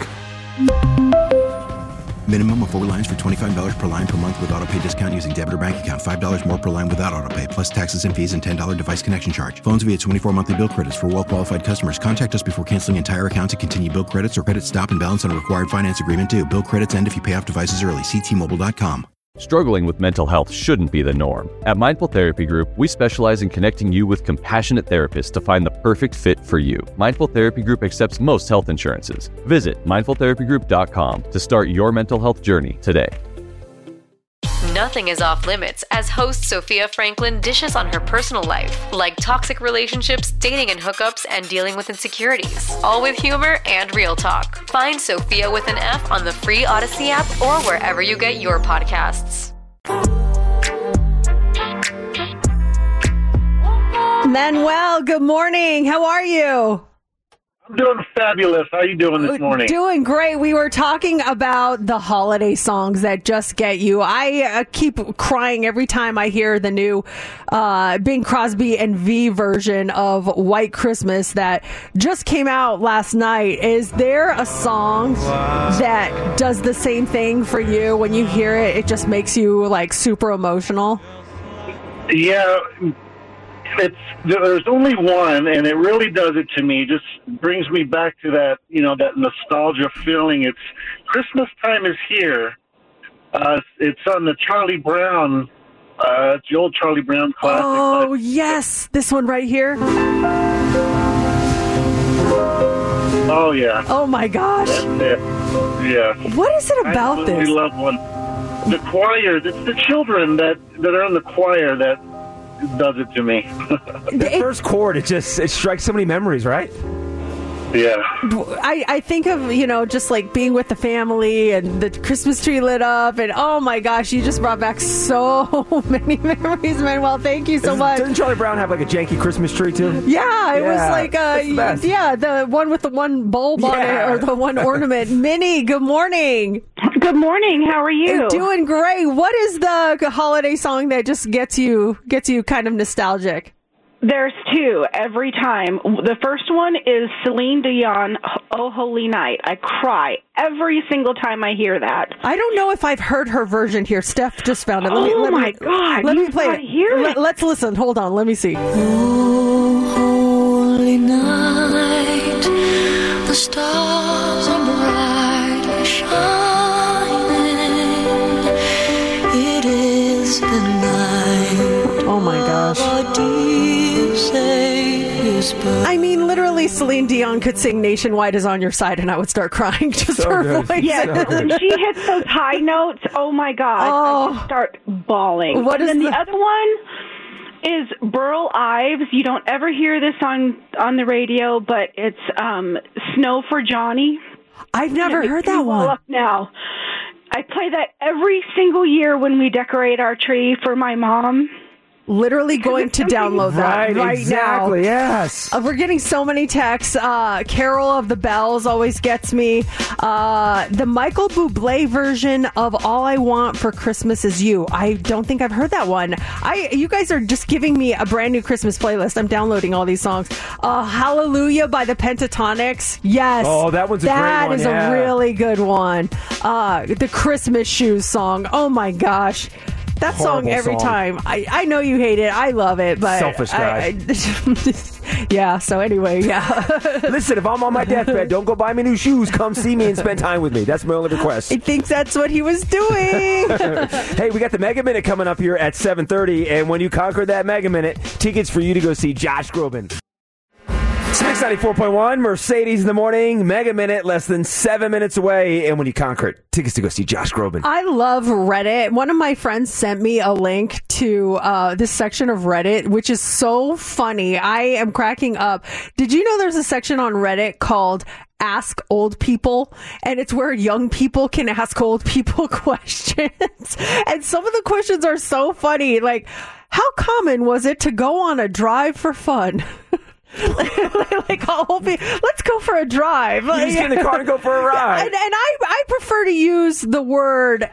Minimum of four lines for twenty-five dollars per line per month with auto pay discount using debit or bank account. five dollars more per line without auto pay, plus taxes and fees and ten dollars device connection charge. Phones via twenty-four monthly bill credits for well-qualified customers. Contact us before canceling entire account to continue bill credits or credit stop and balance on a required finance agreement due. Bill credits end if you pay off devices early. See T Mobile dot com. Struggling with mental health shouldn't be the norm. At Mindful Therapy Group, we specialize in connecting you with compassionate therapists to find the perfect fit for you. Mindful Therapy Group accepts most health insurances. Visit mindful therapy group dot com to start your mental health journey today. Nothing is off limits as host Sophia Franklin dishes on her personal life, like toxic relationships, dating and hookups, and dealing with insecurities. All with humor and real talk. Find Sophia with an F on the free Odyssey app or wherever you get your podcasts. Manuel, good morning. How are you? I'm doing fabulous. How are you doing this morning? Doing great. We were talking about the holiday songs that just get you. I uh, keep crying every time I hear the new uh, Bing Crosby and V version of White Christmas that just came out last night. Is there a song that does the same thing for you? When you hear it, it just makes you like super emotional? Yeah. It's there's only one, and it really does it to me. It just brings me back to that, you know, that nostalgia feeling. It's Christmas time is here. Uh, it's on the Charlie Brown. Uh, it's the old Charlie Brown classic. Oh yes, this one right here. Oh yeah. Oh my gosh. That's it. Yeah. What is it about I this? I love one. The choir. It's the children that that are in the choir that does it to me. The first chord, it just it strikes so many memories, right? Yeah. I, I think of, you know, just like being with the family and the Christmas tree lit up, and oh my gosh, you just brought back so many memories, Manuel. Thank you so much. Doesn't Charlie Brown have like a janky Christmas tree too? Yeah, it Yeah, was like uh that's the best. yeah, the one with the one bulb on Yeah. it, or the one ornament. Minnie, good morning. Good morning. How are you? Doing great. What is the holiday song that just gets you gets you kind of nostalgic? There's two every time. The first one is Celine Dion, Oh Holy Night. I cry every single time I hear that. I don't know if I've heard her version here. Steph just found it. Let me, Oh let my me, God, Let me you've play gotta it. hear Let, it. let's listen. Hold on. Let me see. Oh, holy night, the stars are brightly shining. It is the night. Oh my gosh. Our dear Savior's birth. I mean, literally, Celine Dion could sing Nationwide is on Your Side, and I would start crying just So her good. voice. Yes, when she hits those high notes, oh my God, Oh. I just start bawling. What and is then the, the- other one is Burl Ives. You don't ever hear this on on the radio, but it's um, Snow for Johnny. I've never And it heard makes that me well one. up now. I play that every single year when we decorate our tree for my mom. Literally going to download that Right, right, exactly, now. yes. Uh, we're getting so many texts. Uh, Carol of the Bells always gets me. Uh, the Michael Bublé version of All I Want for Christmas Is You. I don't think I've heard that one. I You guys are just giving me a brand new Christmas playlist. I'm downloading all these songs. Uh, Hallelujah by the Pentatonics. Yes. Oh, that one's a great That one, is yeah. a really good one. Uh, the Christmas Shoes song. Oh my gosh. That song Horrible every song. time. I, I know you hate it. I love it, but Selfish guy. I, I, yeah. So anyway, yeah. Listen, if I'm on my deathbed, don't go buy me new shoes. Come see me and spend time with me. That's my only request. I think that's what he was doing. Hey, we got the Mega Minute coming up here at seven thirty, and when you conquer that Mega Minute, tickets for you to go see Josh Groban. six ninety-four point one, Mercedes in the morning, Mega Minute, less than seven minutes away, and when you conquer it, tickets to go see Josh Groban. I love Reddit. One of my friends sent me a link to uh, this section of Reddit, which is so funny. I am cracking up. Did you know there's a section on Reddit called Ask Old People, and it's where young people can ask old people questions? And some of the questions are so funny. Like, how common was it to go on a drive for fun? Like, I'll be, let's go for a drive. You just get in the car and go for a ride. And, and I, I prefer to use the word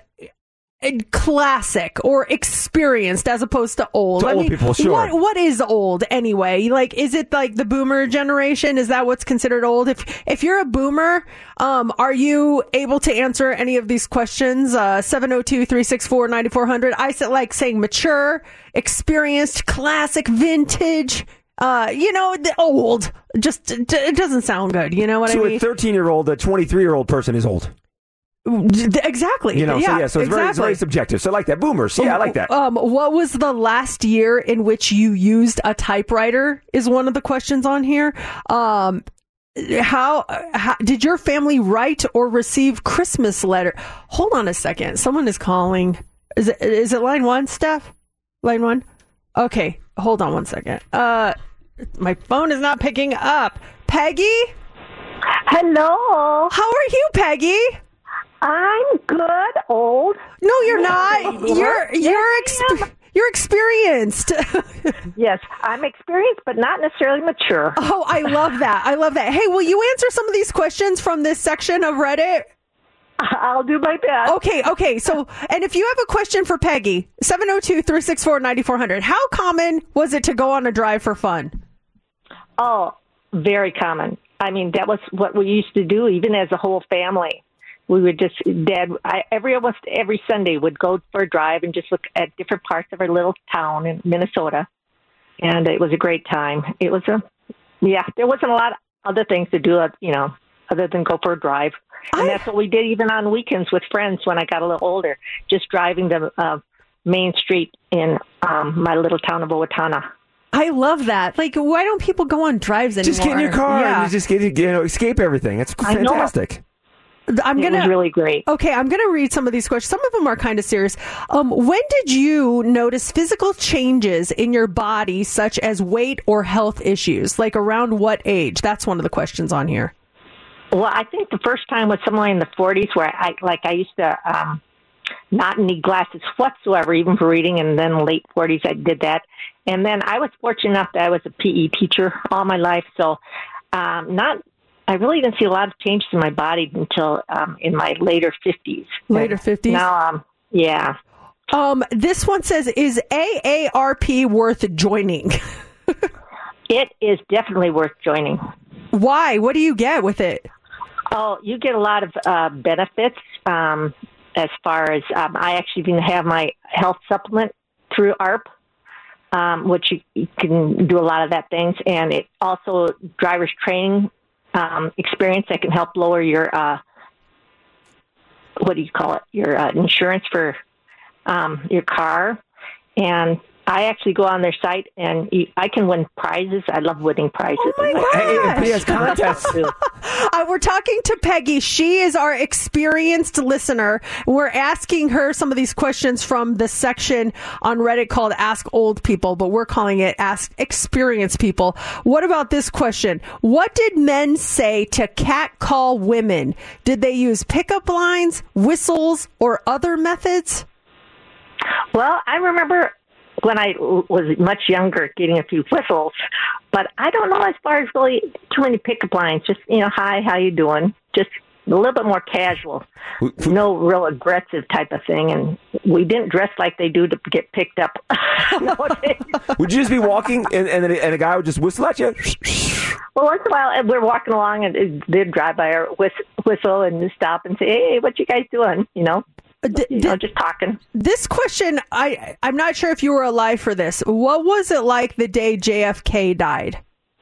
classic or experienced as opposed to old. To I old mean, people, sure. What, what is old anyway? Like, is it like the boomer generation? Is that what's considered old? If if you're a boomer, um, are you able to answer any of these questions? Uh, seven oh two, three six four, nine four hundred. I said like saying mature, experienced, classic, vintage. Uh, you know, the old. Just it it doesn't sound good. You know what to I mean? a thirteen-year-old, a twenty-three-year-old person is old. Exactly. You know, yeah, so yeah, so it's, very, it's exactly. very subjective. So I like that. Boomers. Yeah, I like that. Um, what was the last year in which you used a typewriter is one of the questions on here. Um, how, how did your family write or receive Christmas letter? Hold on a second. Someone is calling. Is it, is it line one, Steph? Line one? Okay. Hold on one second. Uh, my phone is not picking up. Peggy? Hello. How are you, Peggy? I'm good, old. No, you're not. You're you're exp- you're experienced. Yes, I'm experienced, but not necessarily mature. Oh, I love that. I love that. Hey, will you answer some of these questions from this section of Reddit? I'll do my best. Okay, okay. So, and if you have a question for Peggy, seven oh two, three six four, nine four hundred. How common was it to go on a drive for fun? Oh, very common. I mean, that was what we used to do, even as a whole family. We would just, Dad, I, every almost every Sunday would go for a drive and just look at different parts of our little town in Minnesota. And it was a great time. It was a, yeah, there wasn't a lot of other things to do, you know, other than go for a drive. And that's what we did even on weekends with friends when I got a little older, just driving the uh, main street in um, my little town of Owatonna. I love that. Like, why don't people go on drives anymore? Just get in your car Yeah. and you just get, you know, escape everything. That's I know. fantastic. I'm It gonna was really great. Okay, I'm gonna read some of these questions. Some of them are kind of serious. Um, when did you notice physical changes in your body, such as weight or health issues? Like around what age? That's one of the questions on here. Well, I think the first time was somewhere in the forties where I, like, I used to um, not need glasses whatsoever, even for reading, and then late forties I did that. And then I was fortunate enough that I was a P E teacher all my life, so um, not. I really didn't see a lot of changes in my body until um, in my later fifties. Later fifties? Now, um, yeah. Um, this one says, is A A R P worth joining? It is definitely worth joining. Why? What do you get with it? Oh, you get a lot of uh, benefits um, as far as um, I actually even have my health supplement through A A R P, um, which you, you can do a lot of that things. And it also driver's training um, experience that can help lower your, uh, what do you call it, your uh, insurance for um, your car. And I actually go on their site, and you, I can win prizes. I love winning prizes. Oh my Hey, P S contests. Uh, we're talking to Peggy. She is our experienced listener. We're asking her some of these questions from the section on Reddit called Ask Old People, but we're calling it Ask Experienced People. What about this question? What did men say to catcall women? Did they use pickup lines, whistles, or other methods? Well, I remember when I was much younger getting a few whistles, but I don't know as far as really too many pickup lines. Just, you know, hi, how you doing? Just a little bit more casual. No real aggressive type of thing. And we didn't dress like they do to get picked up nowadays. Would you just be walking and, and, and a guy would just whistle at you? Well, once in a while, we're walking along and they'd drive by our whistle and stop and say, hey, what you guys doing? You know? D- you know, just talking. This question, I, I'm not sure if you were alive for this. What was it like the day J F K died?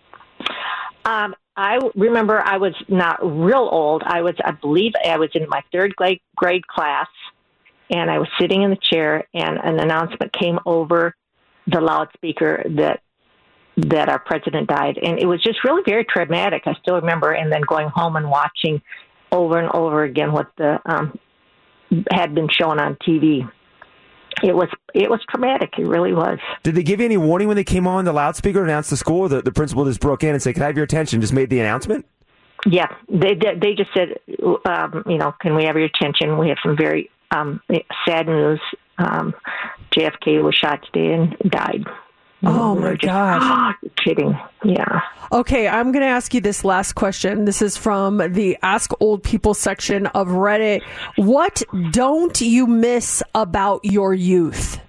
Um, I remember I was not real old. I was, I believe I was in my third grade, grade class, and I was sitting in the chair, and an announcement came over the loudspeaker that that our president died. And it was just really very traumatic. I still remember, and then going home and watching over and over again what the um had been shown on T V. It was it was traumatic. It really was. Did they give you any warning when they came on the loudspeaker, announced the score? The, the principal just broke in and said, "Can I have your attention?" Just made the announcement? Yeah, they they just said, um, you know, can we have your attention? We have some very um, sad news. Um, J F K was shot today and died. Oh, my gosh. Oh, you're kidding. Yeah. Okay, I'm going to ask you this last question. This is from the Ask Old People section of Reddit. What don't you miss about your youth?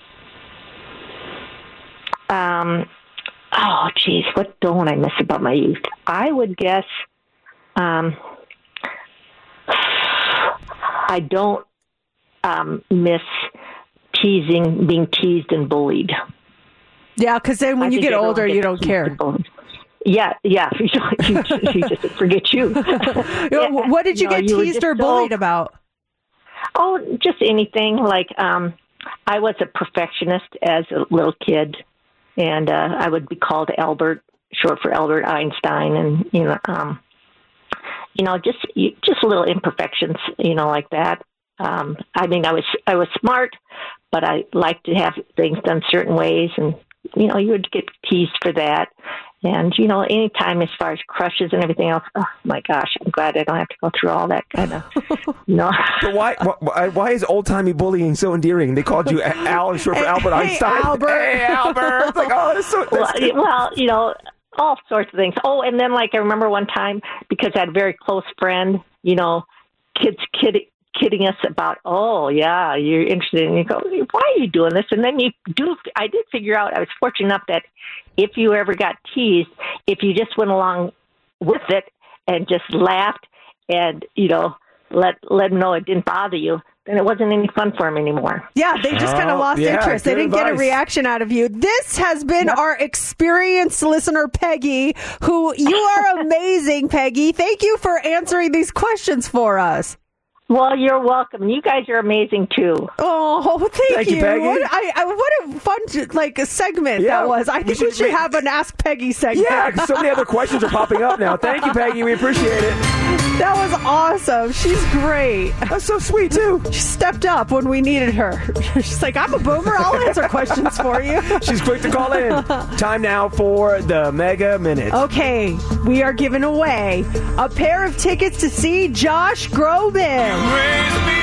Um. Oh, geez, what don't I miss about my youth? I would guess um, I don't um, miss teasing, being teased and bullied. Yeah, because then when I you think get older, everyone you gets don't care. Yeah, yeah. You just forget you. Yeah, what did you no, get you teased or bullied so, about? Oh, just anything. Like um, I was a perfectionist as a little kid, and uh, I would be called Albert, short for Albert Einstein, and you know, um, you know, just just little imperfections, you know, like that. Um, I mean, I was I was smart, but I liked to have things done certain ways, and you know, you would get teased for that. And, you know, anytime as far as crushes and everything else, oh, my gosh, I'm glad I don't have to go through all that kind of, you know. So why, why why is old-timey bullying so endearing? They called you Al, short for Albert hey, Einstein. Albert. Hey, Albert. It's like, oh, that's so... That's well, well, you know, all sorts of things. Oh, and then, like, I remember one time, because I had a very close friend, you know, kids kidding. kidding us about, oh, yeah, you're interested. And you go, why are you doing this? And then you do, I did figure out, I was fortunate enough that if you ever got teased, if you just went along with it and just laughed and, you know, let, let them know it didn't bother you, then it wasn't any fun for them anymore. Yeah, they just kind of Oh, lost yeah, interest. They good didn't get a advice. reaction out of you. This has been our experienced listener, Peggy, who you are amazing, Peggy. Thank you for answering these questions for us. Well, you're welcome. You guys are amazing too. Oh, thank, Thank you, you. Peggy. What, I, I, what a fun like segment Yeah, that was. I we think should we should make- have an Ask Peggy segment. Yeah, because so many other questions are popping up now. Thank you, Peggy. We appreciate it. That was awesome. She's great. That's so sweet, too. She stepped up when we needed her. She's like, I'm a boomer. I'll answer questions for you. She's quick to call in. Time now for the Mega Minute. Okay, we are giving away a pair of tickets to see Josh Groban.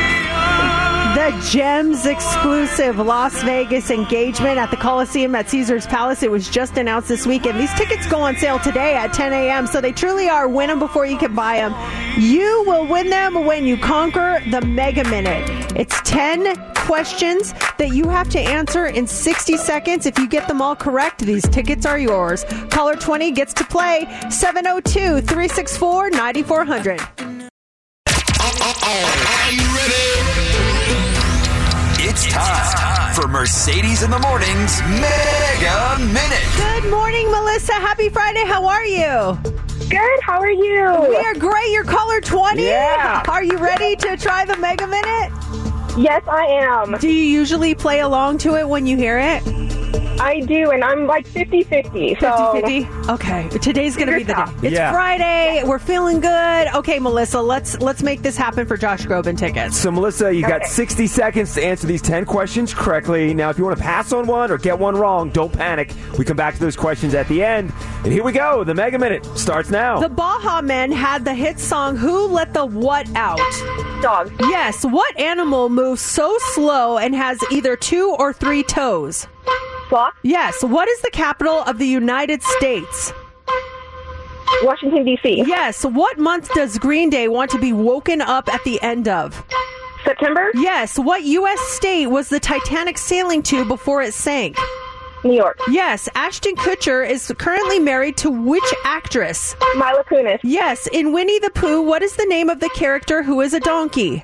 The Gems exclusive Las Vegas engagement at the Coliseum at Caesars Palace. It was just announced this weekend. These tickets go on sale today at ten a.m., so they truly are win them before you can buy them. You will win them when you conquer the Mega Minute. It's ten questions that you have to answer in sixty seconds. If you get them all correct, these tickets are yours. Caller twenty gets to play seven oh two, three six four, nine four zero zero. Are you ready? It's time for Mercedes in the Morning's Mega Minute. Good morning, Melissa. Happy Friday. How are you? Good. How are you? We are great. You're caller twenty. Yeah. Are you ready to try the Mega Minute? Yes, I am. Do you usually play along to it when you hear it? I do, and I'm like fifty-fifty. So. fifty-fifty? Okay. Today's going to be the day. It's Yeah. Friday. We're feeling good. Okay, Melissa, let's let's make this happen for Josh Groban tickets. So, Melissa, you got Okay. sixty seconds to answer these ten questions correctly. Now, if you want to pass on one or get one wrong, don't panic. We come back to those questions at the end. And here we go. The Mega Minute starts now. The Baha Men had the hit song Who Let the What Out? Dog. Yes. What animal moves so slow and has either two or three toes? Sloth. Yes. What is the capital of the United States? Washington, D C Yes. What month does Green Day want to be woken up at the end of? September. Yes. What U S state was the Titanic sailing to before it sank? New York. Yes. Ashton Kutcher is currently married to which actress? Mila Kunis. Yes. In Winnie the Pooh, what is the name of the character who is a donkey?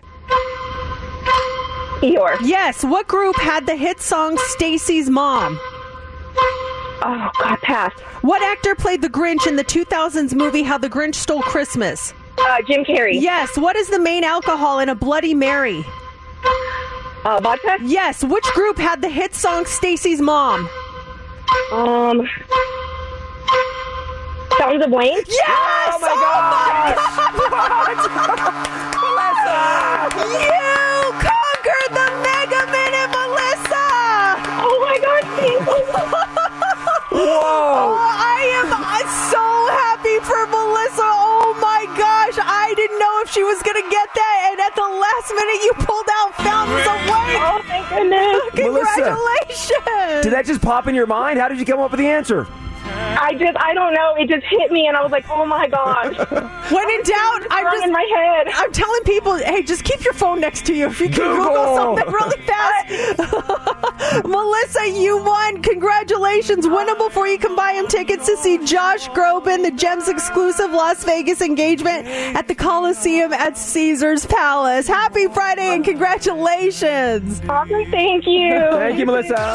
Eeyore. Yes. What group had the hit song Stacy's Mom? Oh, God, pass. What actor played the Grinch in the two thousands movie How the Grinch Stole Christmas? Uh, Jim Carrey. Yes. What is the main alcohol in a Bloody Mary? Uh, vodka. Yes. Which group had the hit song Stacy's Mom? Um... Sounds of Wayne? Yes! Oh, my God! Melissa! You conquered the Mega Minute, Melissa! Oh, my God, thank you. Whoa! Oh, I am so happy for Melissa. Oh, my gosh. I didn't know if she was going to get that, and at the last minute, you pulled out Fountains of Wayne. Oh, thank goodness. Congratulations! Did that just pop in your mind? How did you come up with the answer? I just, I don't know. It just hit me, and I was like, oh, my gosh. When in doubt, I'm just in my head. I'm telling people, hey, just keep your phone next to you if you can Google, Google. something really fast. Melissa, you won. Congratulations. Win them before you can buy them tickets to see Josh Groban, the Gems exclusive Las Vegas engagement at the Coliseum at Caesars Palace. Happy Friday and congratulations. Awesome. Thank you. Thank you, Melissa.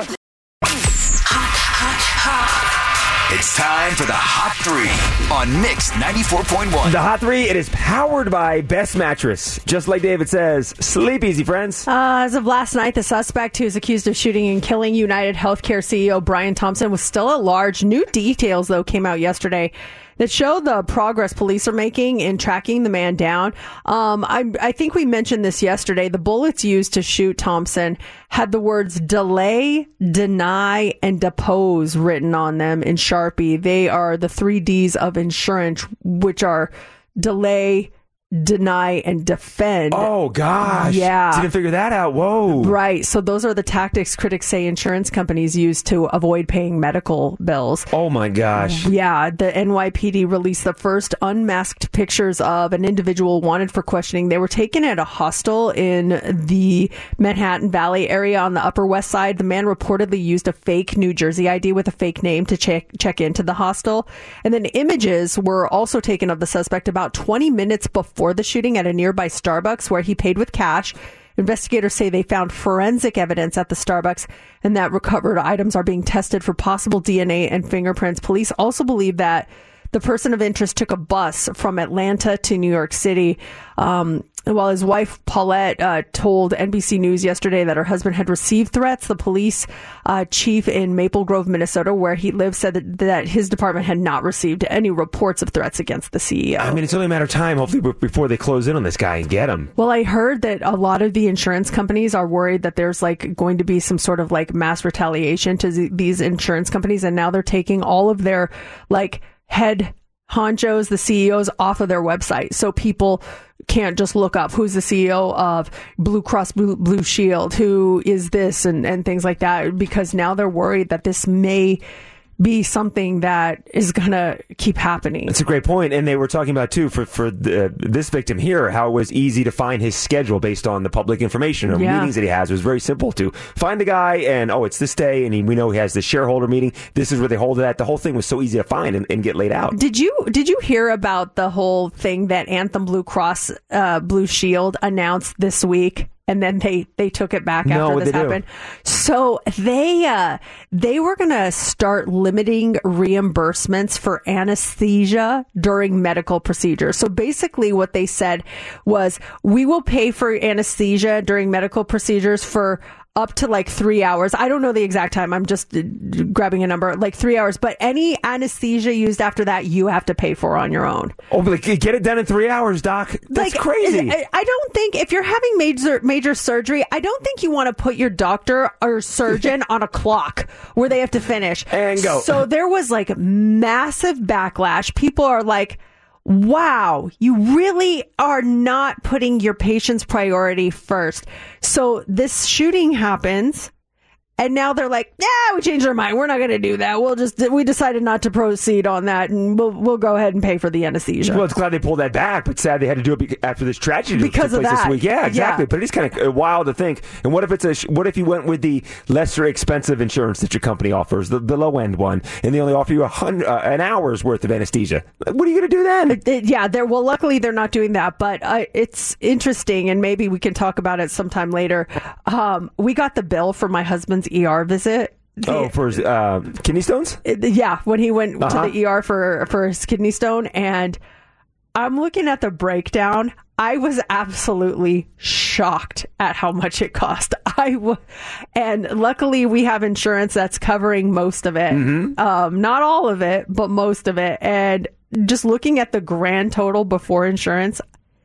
It's time for the Hot Three on Mix ninety-four point one. The Hot Three, it is powered by Best Mattress. Just like David says, sleep easy, friends. Uh, as of last night, the suspect who is accused of shooting and killing United Healthcare C E O Brian Thompson was still at large. New details, though, came out yesterday that show the progress police are making in tracking the man down. Um, I, I think we mentioned this yesterday. The bullets used to shoot Thompson had the words delay, deny, and depose written on them in Sharpie. They are the three Ds of insurance, which are delay, deny, and defend. Oh, gosh. Yeah. Didn't figure that out. Whoa. Right. So those are the tactics critics say insurance companies use to avoid paying medical bills. Oh, my gosh. Yeah. The N Y P D released the first unmasked pictures of an individual wanted for questioning. They were taken at a hostel in the Manhattan Valley area on the Upper West Side. The man reportedly used a fake New Jersey I D with a fake name to check check into the hostel. And then images were also taken of the suspect about twenty minutes before the shooting at a nearby Starbucks where he paid with cash. Investigators say they found forensic evidence at the Starbucks and that recovered items are being tested for possible D N A and fingerprints. Police also believe that the person of interest took a bus from Atlanta to New York City. Um, while his wife, Paulette, uh, told N B C News yesterday that her husband had received threats, the police uh, chief in Maple Grove, Minnesota, where he lives, said that, that his department had not received any reports of threats against the C E O. I mean, it's only a matter of time, hopefully, b- before they close in on this guy and get him. Well, I heard that a lot of the insurance companies are worried that there's like going to be some sort of like mass retaliation to z- these insurance companies. And now they're taking all of their like head honchos, the C E Os, off of their website. So people can't just look up who's the C E O of Blue Cross Blue, Blue Shield, who is this and, and things like that, because now they're worried that this may be something that is going to keep happening. That's a great point. And they were talking about, too, for, for the, this victim here, how it was easy to find his schedule based on the public information or Yeah. meetings that he has. It was very simple to find the guy and, oh, it's this day, and he, we know he has the shareholder meeting. This is where they hold it at. The whole thing was so easy to find and, and get laid out. Did you did you hear about the whole thing that Anthem Blue Cross uh, Blue Shield announced this week? And then they, they took it back No, after what'd this they do? happened. So they uh, they were going to start limiting reimbursements for anesthesia during medical procedures. So basically what they said was, we will pay for anesthesia during medical procedures for up to like three hours. I don't know the exact time. I'm just uh, grabbing a number, like three hours. But any anesthesia used after that, you have to pay for on your own. Oh, but like, get it done in three hours, Doc. That's Like, crazy. I, I don't think if you're having major major surgery, I don't think you want to put your doctor or surgeon on a clock where they have to finish and go. So there was like massive backlash. People are like, wow, you really are not putting your patient's priority first. So this shooting happens. And now they're like, yeah, we changed our mind. We're not going to do that. We'll just, we decided not to proceed on that, and we'll we'll go ahead and pay for the anesthesia. Well, it's glad they pulled that back, but sad they had to do it be- after this tragedy Because took of place that. this week. Yeah, exactly. Yeah. But it is kind of wild to think. And what if it's a? sh- What if you went with the lesser expensive insurance that your company offers, the, the low end one, and they only offer you a hundred, uh, an hour's worth of anesthesia? What are you going to do then? It- it- yeah, they're well. Luckily, they're not doing that, but uh, it's interesting, and maybe we can talk about it sometime later. Um, we got the bill for my husband's E R visit. Oh, for his, uh, kidney stones? It- yeah, when he went Uh-huh. to the E R for for his kidney stone, and I'm looking at the breakdown. I was absolutely shocked at how much it cost. I w- and luckily we have insurance that's covering most of it. Mm-hmm. Um, not all of it, but most of it. And just looking at the grand total before insurance,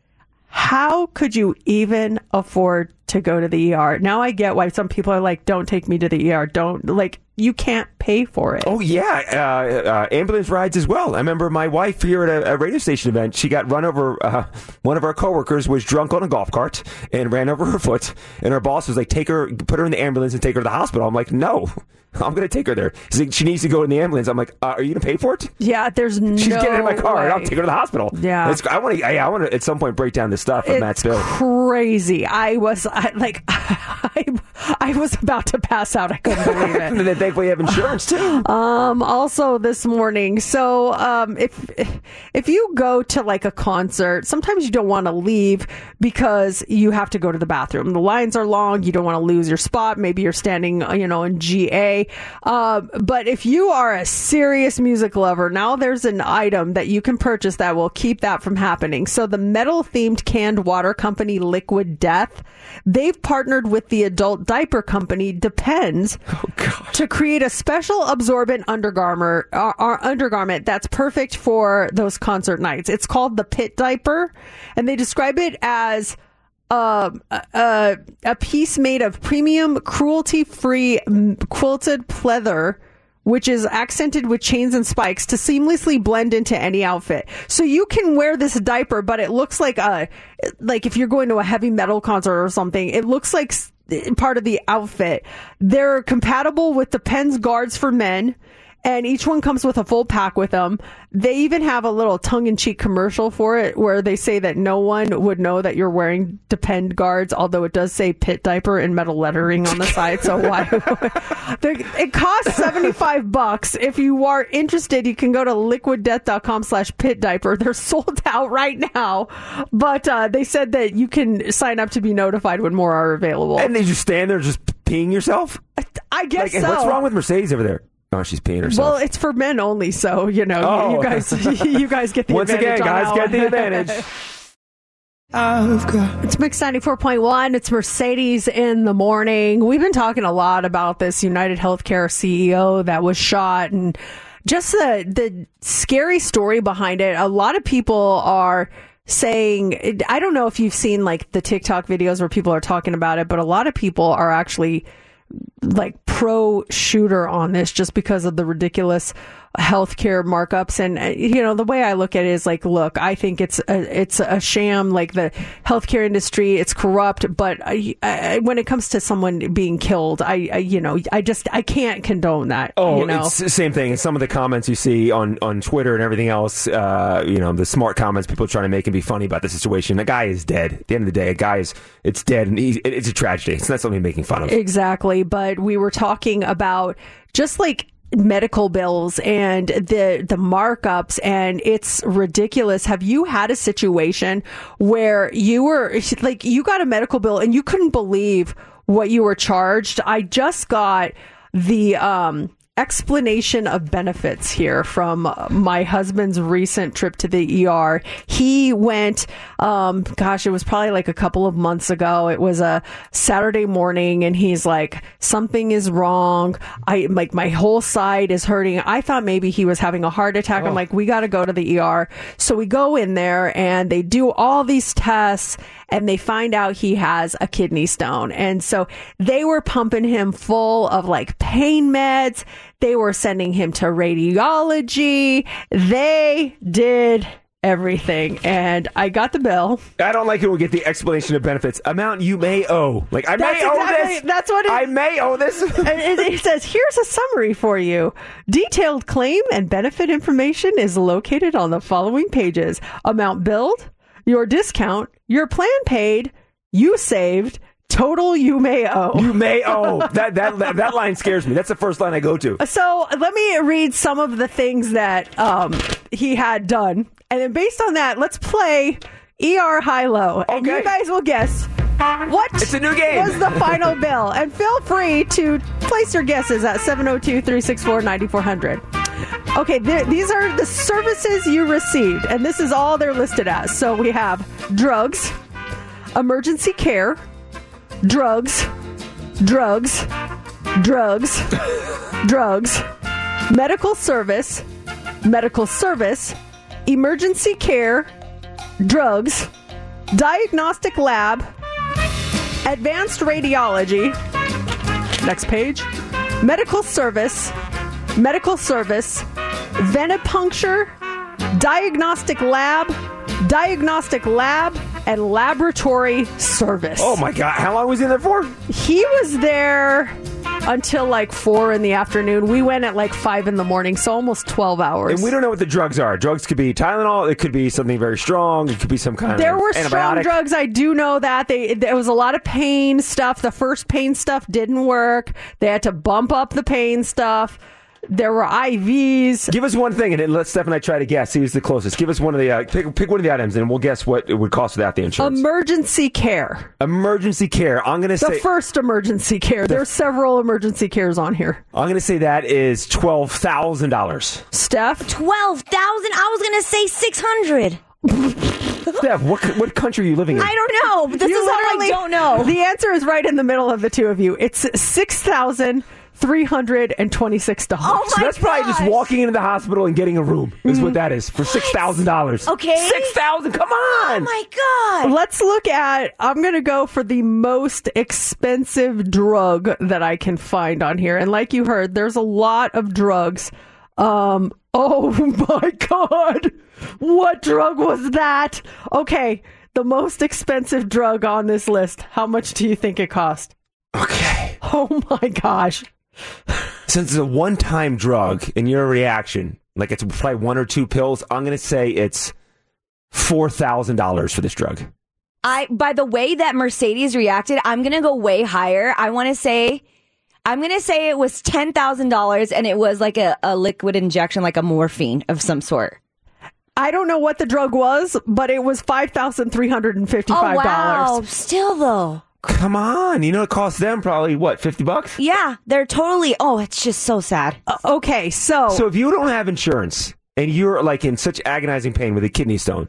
how could you even afford to go to the E R? Now I get why some people are like, don't take me to the E R. Don't, like, you can't pay for it. Oh, yeah. Uh, uh, ambulance rides as well. I remember my wife here at a, a radio station event. She got run over. Uh, one of our coworkers was drunk on a golf cart and ran over her foot. And her boss was like, take her, put her in the ambulance and take her to the hospital. I'm like, no, I'm going to take her there. He's like, she needs to go in the ambulance. I'm like, uh, are you going to pay for it? Yeah, there's no She's getting in my car way. and I'll take her to the hospital. Yeah. It's, I want to, I, I want to at some point break down this stuff of Matt's It's bill. crazy. I was I, like, I, I was about to pass out. I couldn't believe it. And then thankfully you have insurance too. Um, also this morning. So, um, if, if you go to like a concert, sometimes you don't want to leave because you have to go to the bathroom. The lines are long. You don't want to lose your spot. Maybe you're standing, you know, in G A. Um, but if you are a serious music lover, now there's an item that you can purchase that will keep that from happening. So the metal themed canned water company Liquid Death, they've partnered with the adult diaper company Depends to create a special absorbent undergarment, uh, uh, undergarment that's perfect for those concert nights. It's called the Pit Diaper, and they describe it as Uh, uh, a piece made of premium, cruelty-free mm, quilted pleather, which is accented with chains and spikes to seamlessly blend into any outfit. So you can wear this diaper, but it looks like a, like if you're going to a heavy metal concert or something, it looks like s- part of the outfit. They're compatible with the Pens guards for men, and each one comes with a full pack with them. They even have a little tongue-in-cheek commercial for it where they say that no one would know that you're wearing Depend guards, although it does say Pit Diaper in metal lettering on the side. So why? It costs seventy-five bucks. If you are interested, you can go to liquid death dot com slash pit diaper. They're sold out right now, but uh, they said that you can sign up to be notified when more are available. And they just stand there just peeing yourself? I guess like, and so. what's wrong with Mercedes over there? Oh, she's peeing herself. Well, it's for men only, so you know, Oh. you, you guys, you guys get the Once advantage. again, on guys that get one. the advantage. It's Mix ninety-four point one. It's Mercedes in the morning. We've been talking a lot about this United Healthcare C E O that was shot and just the the scary story behind it. A lot of people are saying, I don't know if you've seen like the TikTok videos where people are talking about it, but a lot of people are actually like pro shooter on this just because of the ridiculous healthcare markups. And, uh, you know, the way I look at it is like, look, I think it's a, it's a sham, like the healthcare industry, it's corrupt. But I, I, when it comes to someone being killed, I, I, you know, I just, I can't condone that. Oh, you know? It's the same thing. And some of the comments you see on, on Twitter and everything else, uh, you know, the smart comments people are trying to make and be funny about the situation. The guy is dead. At the end of the day, a guy is, it's dead, and he, it's a tragedy. It's not something making fun of. Exactly. But we were talking about just like medical bills and the the markups, and it's ridiculous. Have you had a situation where you were like, you got a medical bill and you couldn't believe what you were charged? I just got the um explanation of benefits here from my husband's recent trip to the E R. He went, um, gosh, it was probably like a couple of months ago. It was a Saturday morning, and he's like, something is wrong. I like my whole side is hurting. I thought maybe he was having a heart attack. Oh. I'm like, we got to go to the E R. So we go in there, and they do all these tests, and they find out he has a kidney stone. And so they were pumping him full of like pain meds. They were sending him to radiology. They did everything. And I got the bill. I don't like it when we get the explanation of benefits. Amount you may owe. Like, I That's may owe exactly, this. That's what it, I may owe this. And it, it says, here's a summary for you. Detailed claim and benefit information is located on the following pages. Amount billed, your discount, your plan paid, you saved, total you may owe. You may owe. That, that that that line scares me. That's the first line I go to. So let me read some of the things that um, he had done. And then based on that, let's play E R high-low. And Okay. you guys will guess what It's a new game. was the final bill. And feel free to place your guesses at seven oh two, three six four, nine four hundred. Okay, th- these are the services you received, and this is all they're listed as. So we have drugs, emergency care, drugs, drugs, drugs, drugs, medical service, medical service, emergency care, drugs, diagnostic lab, advanced radiology, next page, medical service, medical service, venipuncture, diagnostic lab, diagnostic lab, and laboratory service. Oh my God. How long was he in there for? He was there until like four in the afternoon. We went at like five in the morning, so almost twelve hours. And we don't know what the drugs are. Drugs could be Tylenol. It could be something very strong. It could be some kind There of were antibiotic. strong drugs. I do know that. They there was a lot of pain stuff. The first pain stuff didn't work. They had to bump up the pain stuff. There were I Vs. Give us one thing, and then let Steph and I try to guess. See who's the closest. Give us one of the uh, pick, pick one of the items, and we'll guess what it would cost without the insurance. Emergency care. Emergency care. I'm going to The say first emergency care. There's several emergency cares on here. I'm going to say that is twelve thousand dollars. Steph? twelve thousand? I was going to say six hundred. Steph, what what country are you living in? I don't know. But this You is all I literally- don't know. The answer is right in the middle of the two of you. It's six thousand three hundred twenty-six dollars. Oh So my that's probably just gosh. walking into the hospital and getting a room is what that is for six thousand dollars. Okay. Six thousand. Come on. Oh my God. Let's look at, I'm going to go for the most expensive drug that I can find on here. And like you heard, there's a lot of drugs. Um, oh my God. What drug was that? Okay. The most expensive drug on this list. How much do you think it cost? Okay. Oh my gosh. Since it's a one-time drug and your reaction, like it's probably one or two pills, I'm going to say it's four thousand dollars for this drug. I by the way that Mercedes reacted, I'm gonna go way higher. I want to say, I'm gonna say it was ten thousand dollars, and it was like a, a liquid injection, like a morphine of some sort. I don't know what the drug was, but it was five thousand three hundred fifty-five dollars. Oh wow! Still though. Come on. You know, it costs them probably, what, fifty bucks? Yeah, they're totally. Oh, it's just so sad. Uh, okay, so So if you don't have insurance and you're like in such agonizing pain with a kidney stone,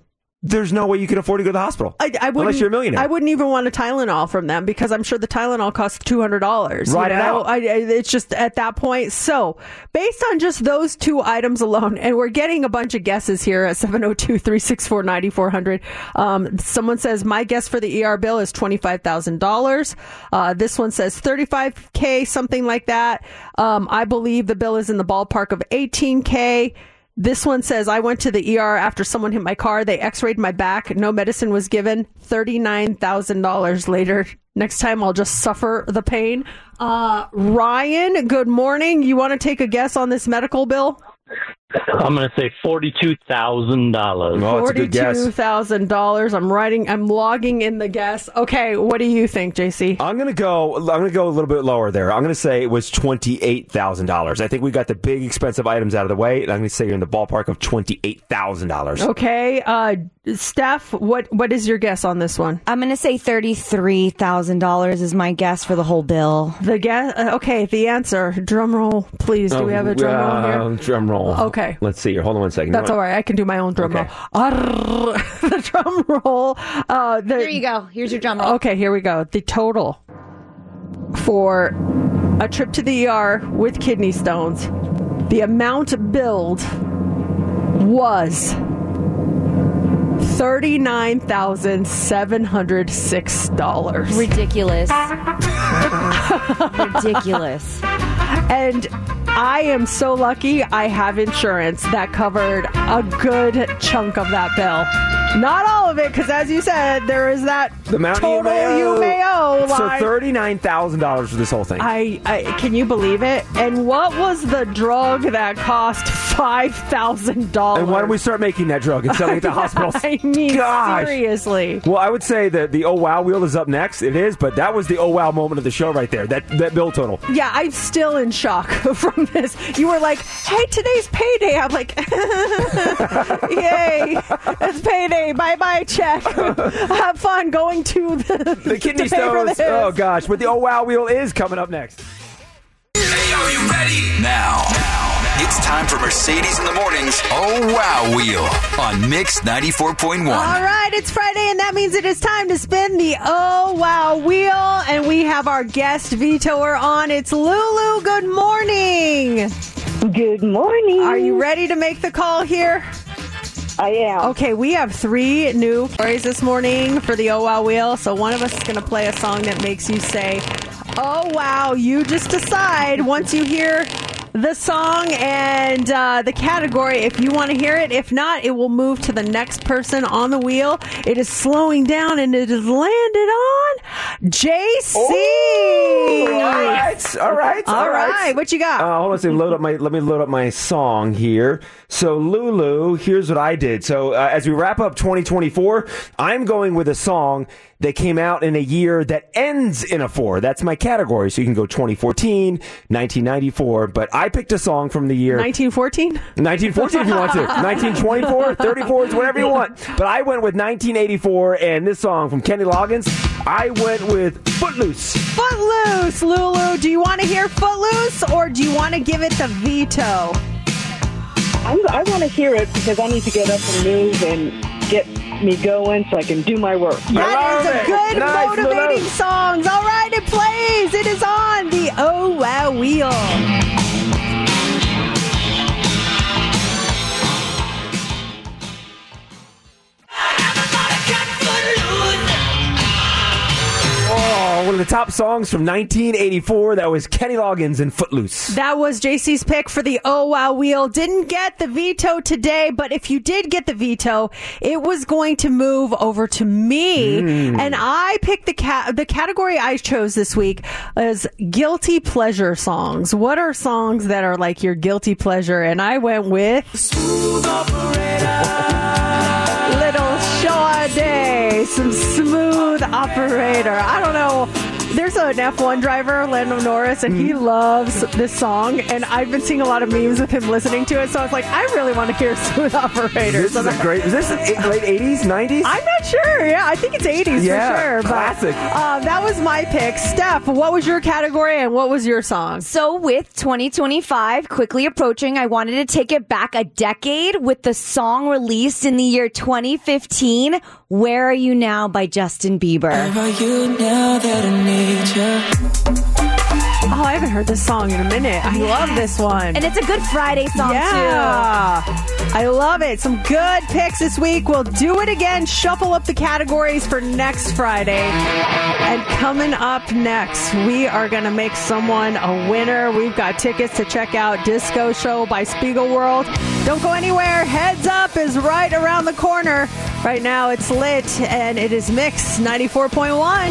there's no way you can afford to go to the hospital. I, I unless you're a millionaire. I wouldn't even want a Tylenol from them because I'm sure the Tylenol costs two hundred dollars. Right you know? out. I, I, it's just at that point. So based on just those two items alone, and we're getting a bunch of guesses here at seven oh two, three six four, nine four hundred. Um, someone says, my guess for the E R bill is twenty-five thousand dollars. Uh, this one says thirty-five K, something like that. Um, I believe the bill is in the ballpark of eighteen K. This one says, I went to the E R after someone hit my car. They x-rayed my back. No medicine was given. thirty-nine thousand dollars later. Next time I'll just suffer the pain. Uh, Ryan, good morning. You want to take a guess on this medical bill? I'm going to say forty-two thousand dollars. forty-two thousand dollars. I'm writing, I'm logging in the guess. Okay, what do you think, J C? I'm gonna go. I'm gonna go a little bit lower there. I'm gonna say it was twenty-eight thousand dollars. I think we got the big expensive items out of the way, and I'm gonna say you're in the ballpark of twenty-eight thousand dollars. Okay, uh, Steph, what what is your guess on this one? I'm going to say thirty-three thousand dollars is my guess for the whole bill. The guess. Uh, okay, the answer. Drum roll, please. Do we have a drum roll here? Uh, drum roll. Okay. Let's see here. Hold on one second. That's all right. I can do my own drum Okay. roll. Arrrr, the drum roll. Uh, the, Here you go. Here's your drum roll. Okay, here we go. The total for a trip to the E R with kidney stones, the amount billed was thirty-nine thousand seven hundred six dollars. Ridiculous. Ridiculous. And I am so lucky I have insurance that covered a good chunk of that bill. Not all of it, because as you said, there is that The amount total you may owe. you may owe So line. thirty-nine thousand dollars for this whole thing. I, I can you believe it? And what was the drug that cost five thousand dollars? And why don't we start making that drug and selling it to hospitals? I mean, Gosh. seriously. Well, I would say that the Oh Wow wheel is up next. It is, but that was the Oh Wow moment of the show right there. That that bill total. Yeah, I'm still in shock from this. You were like, "Hey, today's payday." I'm like, "Yay, it's payday! Bye bye check. Have fun going to the, The kidney to pay for stones. this." Oh gosh, but the Oh Wow wheel is coming up next. Hey, are you ready? Now, now, it's time for Mercedes in the Morning's Oh Wow Wheel on Mix ninety-four point one. All right, it's Friday, and that means it is time to spin the Oh Wow Wheel, and we have our guest vetoer on. It's Lulu. Good morning. Good morning. Are you ready to make the call here? I am. Okay, we have three new stories this morning for the Oh Wow Wheel. So one of us is going to play a song that makes you say, "Oh wow." You just decide once you hear the song and uh, the category if you want to hear it. If not, it will move to the next person on the wheel. It is slowing down, and it is landed on J C. Ooh, all right, all right, All right. What you got? Uh, hold on a second. Load up my. Let me load up my song here. So Lulu, here's what I did. So uh, as we wrap up twenty twenty-four, I'm going with a song that came out in a year that ends in a four. That's my category. So you can go twenty fourteen, nineteen ninety-four, but I picked a song from the year nineteen fourteen? nineteen fourteen if you want to. nineteen twenty-four, thirty-fours, whatever you want. But I went with nineteen eighty-four, and this song from Kenny Loggins, I went with Footloose. Footloose, Lulu. Do you want to hear Footloose, or do you want to give it the veto? I'm, I want to hear it because I need to get up and move and get me going so I can do my work. That is a good Nice, motivating Lulu. song. All right, it plays. It is on the Oh Wow Wheel. Oh, one of the top songs from nineteen eighty-four. That was Kenny Loggins and Footloose. That was J C's pick for the Oh Wow Wheel. Didn't get the veto today, but if you did get the veto, it was going to move over to me. Mm. And I picked the ca- the category I chose this week is guilty pleasure songs. What are songs that are like your guilty pleasure? And I went with Smooth operator. Little Sade, some Smooth Operator. I don't know. There's there's an F one driver, Lando Norris, and he loves this song. And I've been seeing a lot of memes with him listening to it. So I was like, I really want to hear Smooth Operator. This is a great. Is this late eighties, nineties? I'm not sure. Yeah, I think it's eighties Yeah, for sure. but, classic. uh, that was my pick. Steph, what was your category and what was your song? So with twenty twenty-five quickly approaching, I wanted to take it back a decade with the song released in the year twenty fifteen, Where Are You Now by Justin Bieber. Where are you now that I need you? Oh, I haven't heard this song in a minute. I love this one. And it's a Good Friday song, yeah. I love it. Some good picks this week. We'll do it again. Shuffle up the categories for next Friday. And coming up next, we are going to make someone a winner. We've got tickets to check out Disco Show by Spiegelworld. Don't go anywhere. Heads Up is right around the corner. Right now, it's lit, and it is Mix ninety-four point one.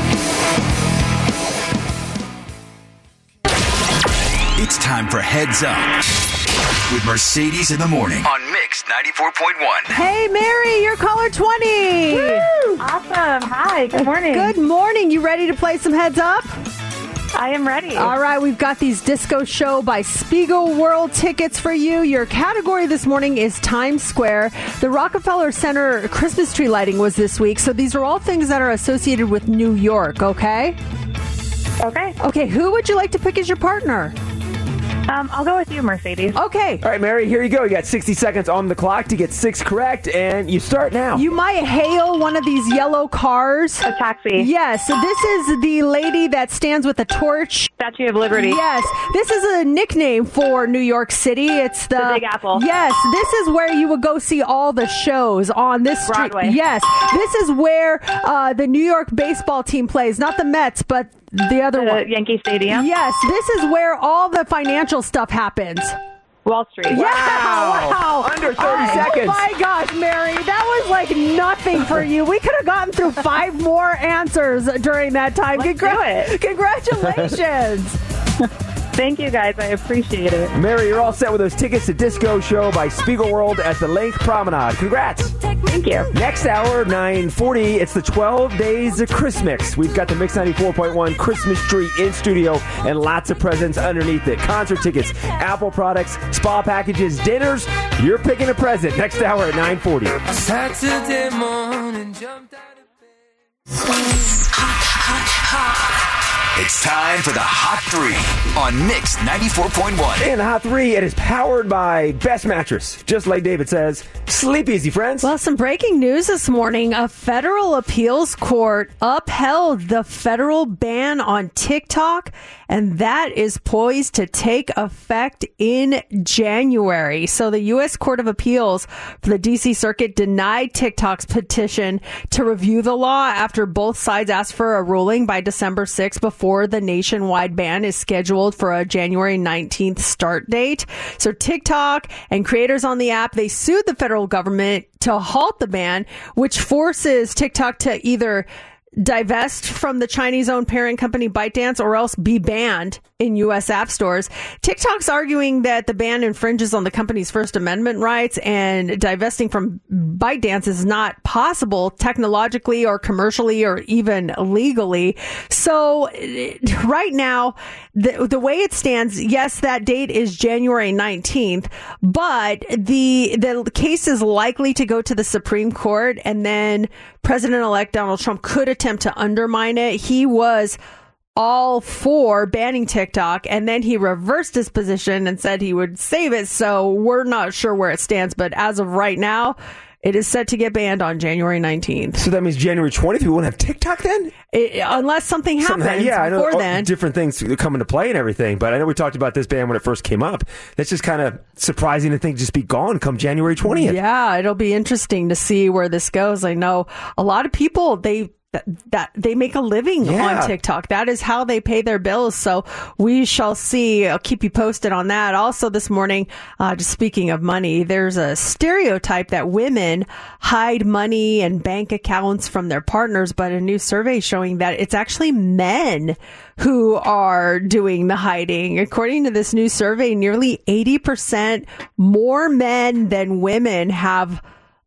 It's time for Heads Up with Mercedes in the morning on Mix ninety-four point one. Hey, Mary, you're caller twenty. Woo! Awesome. Hi, good morning. Good morning. You ready to play some Heads Up? I am ready. All right, we've got these Disco Show by Spiegelworld tickets for you. Your category this morning is Times Square. The Rockefeller Center Christmas tree lighting was this week, so these are all things that are associated with New York, okay? Okay. Okay, who would you like to pick as your partner? Um, I'll go with you, Mercedes. Okay. All right, Mary, here you go. You got sixty seconds on the clock to get six correct, and you start now. You might hail one of these yellow cars. A taxi. Yes, so this is the lady that stands with a torch. Statue of Liberty. Yes, this is a nickname for New York City. It's the, The Big Apple. Yes, this is where you would go see all the shows on this street. Broadway. Yes, this is where uh, the New York baseball team plays, not the Mets, but the other The one. Yankee Stadium. Yes, this is where all the financial stuff happens. Wall Street. Yeah, wow. Under thirty Oh, seconds. Oh my gosh, Mary, that was like nothing for you. We could have gotten through five more answers during that time. Let's do it. Congratulations. Thank you, guys. I appreciate it. Mary, you're all set with those tickets to Disco Show by Spiegelworld at the Lake Promenade. Congrats. Thank you. Next hour, nine forty, it's the twelve Days of Christmas. We've got the Mix ninety-four point one Christmas tree in studio and lots of presents underneath it. Concert tickets, Apple products, spa packages, dinners. You're picking a present. Next hour at nine forty. Saturday morning, jumped out of bed. It's time for the Hot Three on Mix ninety-four point one. In the Hot Three, it is powered by Best Mattress. Just like David says, sleep easy, friends. Well, some breaking news this morning. A federal appeals court upheld the federal ban on TikTok, and that is poised to take effect in January. So the U S Court of Appeals for the D C Circuit denied TikTok's petition to review the law after both sides asked for a ruling by December sixth before the nationwide ban is scheduled for a January nineteenth start date. So TikTok and creators on the app, they sued the federal government to halt the ban, which forces TikTok to either divest from the Chinese-owned parent company ByteDance or else be banned in U S app stores. TikTok's arguing that the ban infringes on the company's First Amendment rights, and divesting from ByteDance is not possible technologically or commercially or even legally. So right now, the, the way it stands, yes, that date is January nineteenth, but the the case is likely to go to the Supreme Court, and then President-elect Donald Trump could attempt to undermine it. He was all for banning TikTok, and then he reversed his position and said he would save it. So we're not sure where it stands, but as of right now, it is set to get banned on January nineteenth. So that means January twentieth, we won't have TikTok then? It, unless something happens Something, yeah, I know, before oh, then. different things come into play and everything, but I know we talked about this ban when it first came up. That's just kind of surprising to think just be gone come January twentieth. Yeah, it'll be interesting to see where this goes. I know a lot of people, they That, that they make a living Yeah. on TikTok. That is how they pay their bills. So we shall see. I'll keep you posted on that. Also this morning, uh, just speaking of money, there's a stereotype that women hide money and bank accounts from their partners, but a new survey showing that it's actually men who are doing the hiding. According to this new survey, nearly eighty percent more men than women have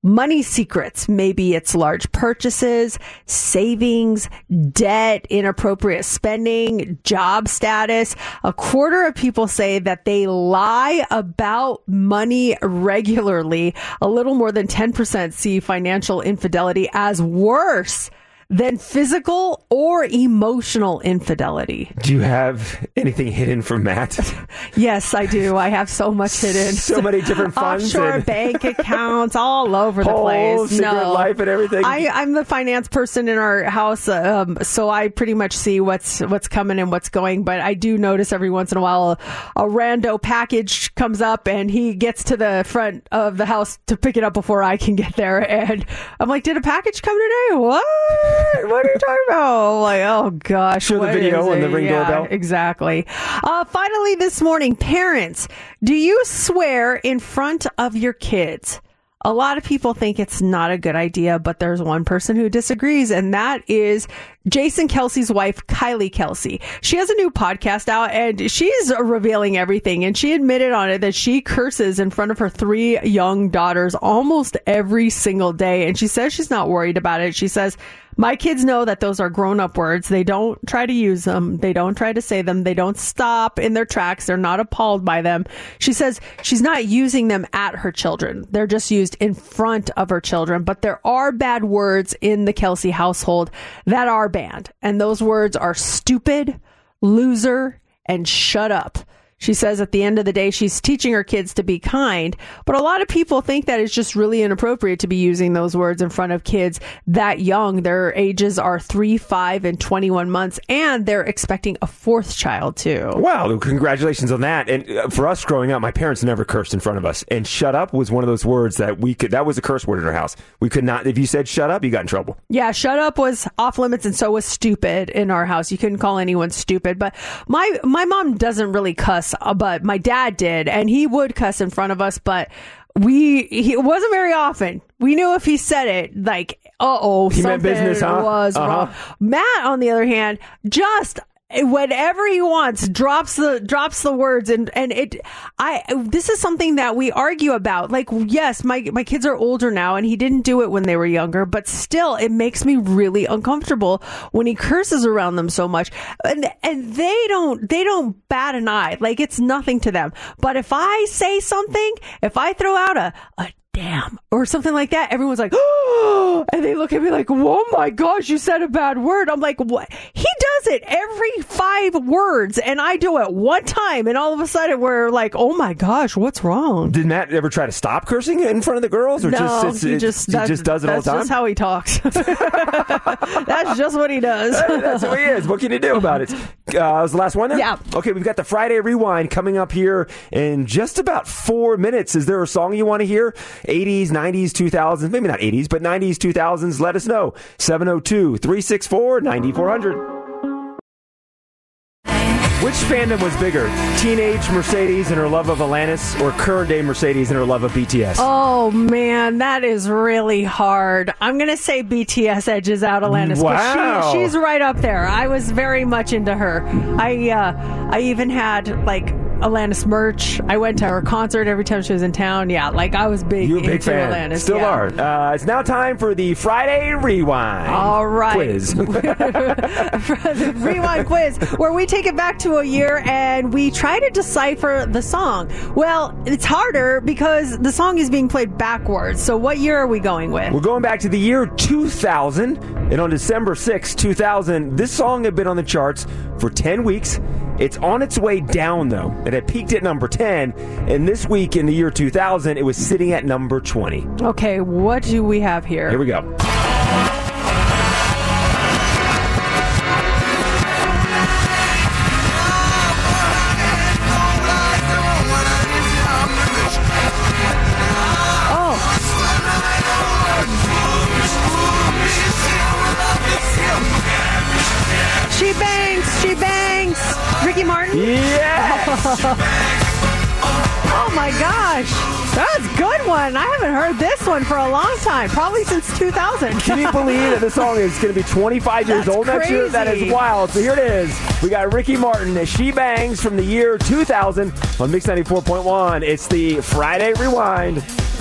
money secrets. Maybe it's large purchases, savings, debt, inappropriate spending, job status. A quarter of people say that they lie about money regularly. A little more than ten percent see financial infidelity as worse than physical or emotional infidelity. Do you have anything hidden from Matt? Yes, I do. I have so much hidden. So many different funds. Offshore and bank accounts all over the whole place. Secret No. life and everything. I, I'm the finance person in our house, um, so I pretty much see what's what's coming and what's going. But I do notice every once in a while a, a rando package comes up and he gets to the front of the house to pick it up before I can get there. And I'm like, did a package come today? What? What are you talking about? I'm like, oh gosh. Show the what video is and the it? ring Yeah, doorbell. Exactly. Uh, finally, this morning, parents, do you swear in front of your kids? A lot of people think it's not a good idea, but there's one person who disagrees, and that is Jason Kelsey's wife, Kylie Kelsey. She has a new podcast out, and she's revealing everything, and she admitted on it that she curses in front of her three young daughters almost every single day, and she says she's not worried about it. She says, my kids know that those are grown-up words. They don't try to use them. They don't try to say them. They don't stop in their tracks. They're not appalled by them. She says she's not using them at her children. They're just used in front of her children. But there are bad words in the Kelsey household that are banned. And those words are stupid, loser, and shut up. She says at the end of the day, she's teaching her kids to be kind, but a lot of people think that it's just really inappropriate to be using those words in front of kids that young. Their ages are three, five, and twenty-one months, and they're expecting a fourth child too. Wow, congratulations on that. And uh, for us growing up, my parents never cursed in front of us. And shut up was one of those words that we could, that was a curse word in our house. We could not, if you said shut up, you got in trouble. Yeah, shut up was off limits, and so was stupid in our house. You couldn't call anyone stupid, but my, my mom doesn't really cuss. But my dad did, and he would cuss in front of us, but we he, it wasn't very often. We knew if he said it, like, uh-oh, He meant something business, huh? was Uh-huh. wrong. Matt, on the other hand, just whenever he wants, drops the drops the words, and and it. I this is something that we argue about. Like, yes, my my kids are older now, and he didn't do it when they were younger, but still, it makes me really uncomfortable when he curses around them so much, and and they don't they don't bat an eye, like it's nothing to them. But if I say something, if I throw out a a damn or something like that, everyone's like, oh, and they look at me like, oh my gosh, you said a bad word. I'm like, what? He does it every five words, and I do it one time, and all of a sudden we're like, oh my gosh, what's wrong? Did Matt ever try to stop cursing in front of the girls, or no, just it's, he it, just, he that, just does it all the time? That's just how he talks. That's just what he does. That's who he is. What can you do about it? Uh, was the last one there? Yeah. Okay, we've got the Friday Rewind coming up here in just about four minutes. Is there a song you want to hear? eighties, nineties, two thousands, maybe not eighties, but nineties, two thousands. Let us know. seven oh two, three six four, nine four hundred. Which fandom was bigger? Teenage Mercedes and her love of Alanis, or current day Mercedes and her love of B T S? Oh man, that is really hard. I'm gonna say B T S edges out Alanis. Wow. But she, she's right up there. I was very much into her. I uh, I even had like Alanis merch. I went to her concert every time she was in town. Yeah, like I was big. You a big into fan. Alanis. Still yeah. are. Uh, it's now time for the Friday Rewind. All right. Quiz. The Rewind quiz, where we take it back to a year and we try to decipher the song. Well, it's harder because the song is being played backwards. So what year are we going with? We're going back to the year two thousand, and on December sixth, two thousand, this song had been on the charts for ten weeks. It's on its way down, though. It had peaked at number ten, and this week in the year two thousand, it was sitting at number twenty. Okay, what do we have here? Here we go. She bangs, she bangs. Ricky Martin? Yes! Oh my gosh. That was a good one. I haven't heard this one for a long time, probably since two thousand. Can you believe that this song is going to be twenty-five years That's old next year? That is crazy. wild. So here it is. We got Ricky Martin as She Bangs from the year two thousand on Mix ninety-four point one. It's the Friday Rewind.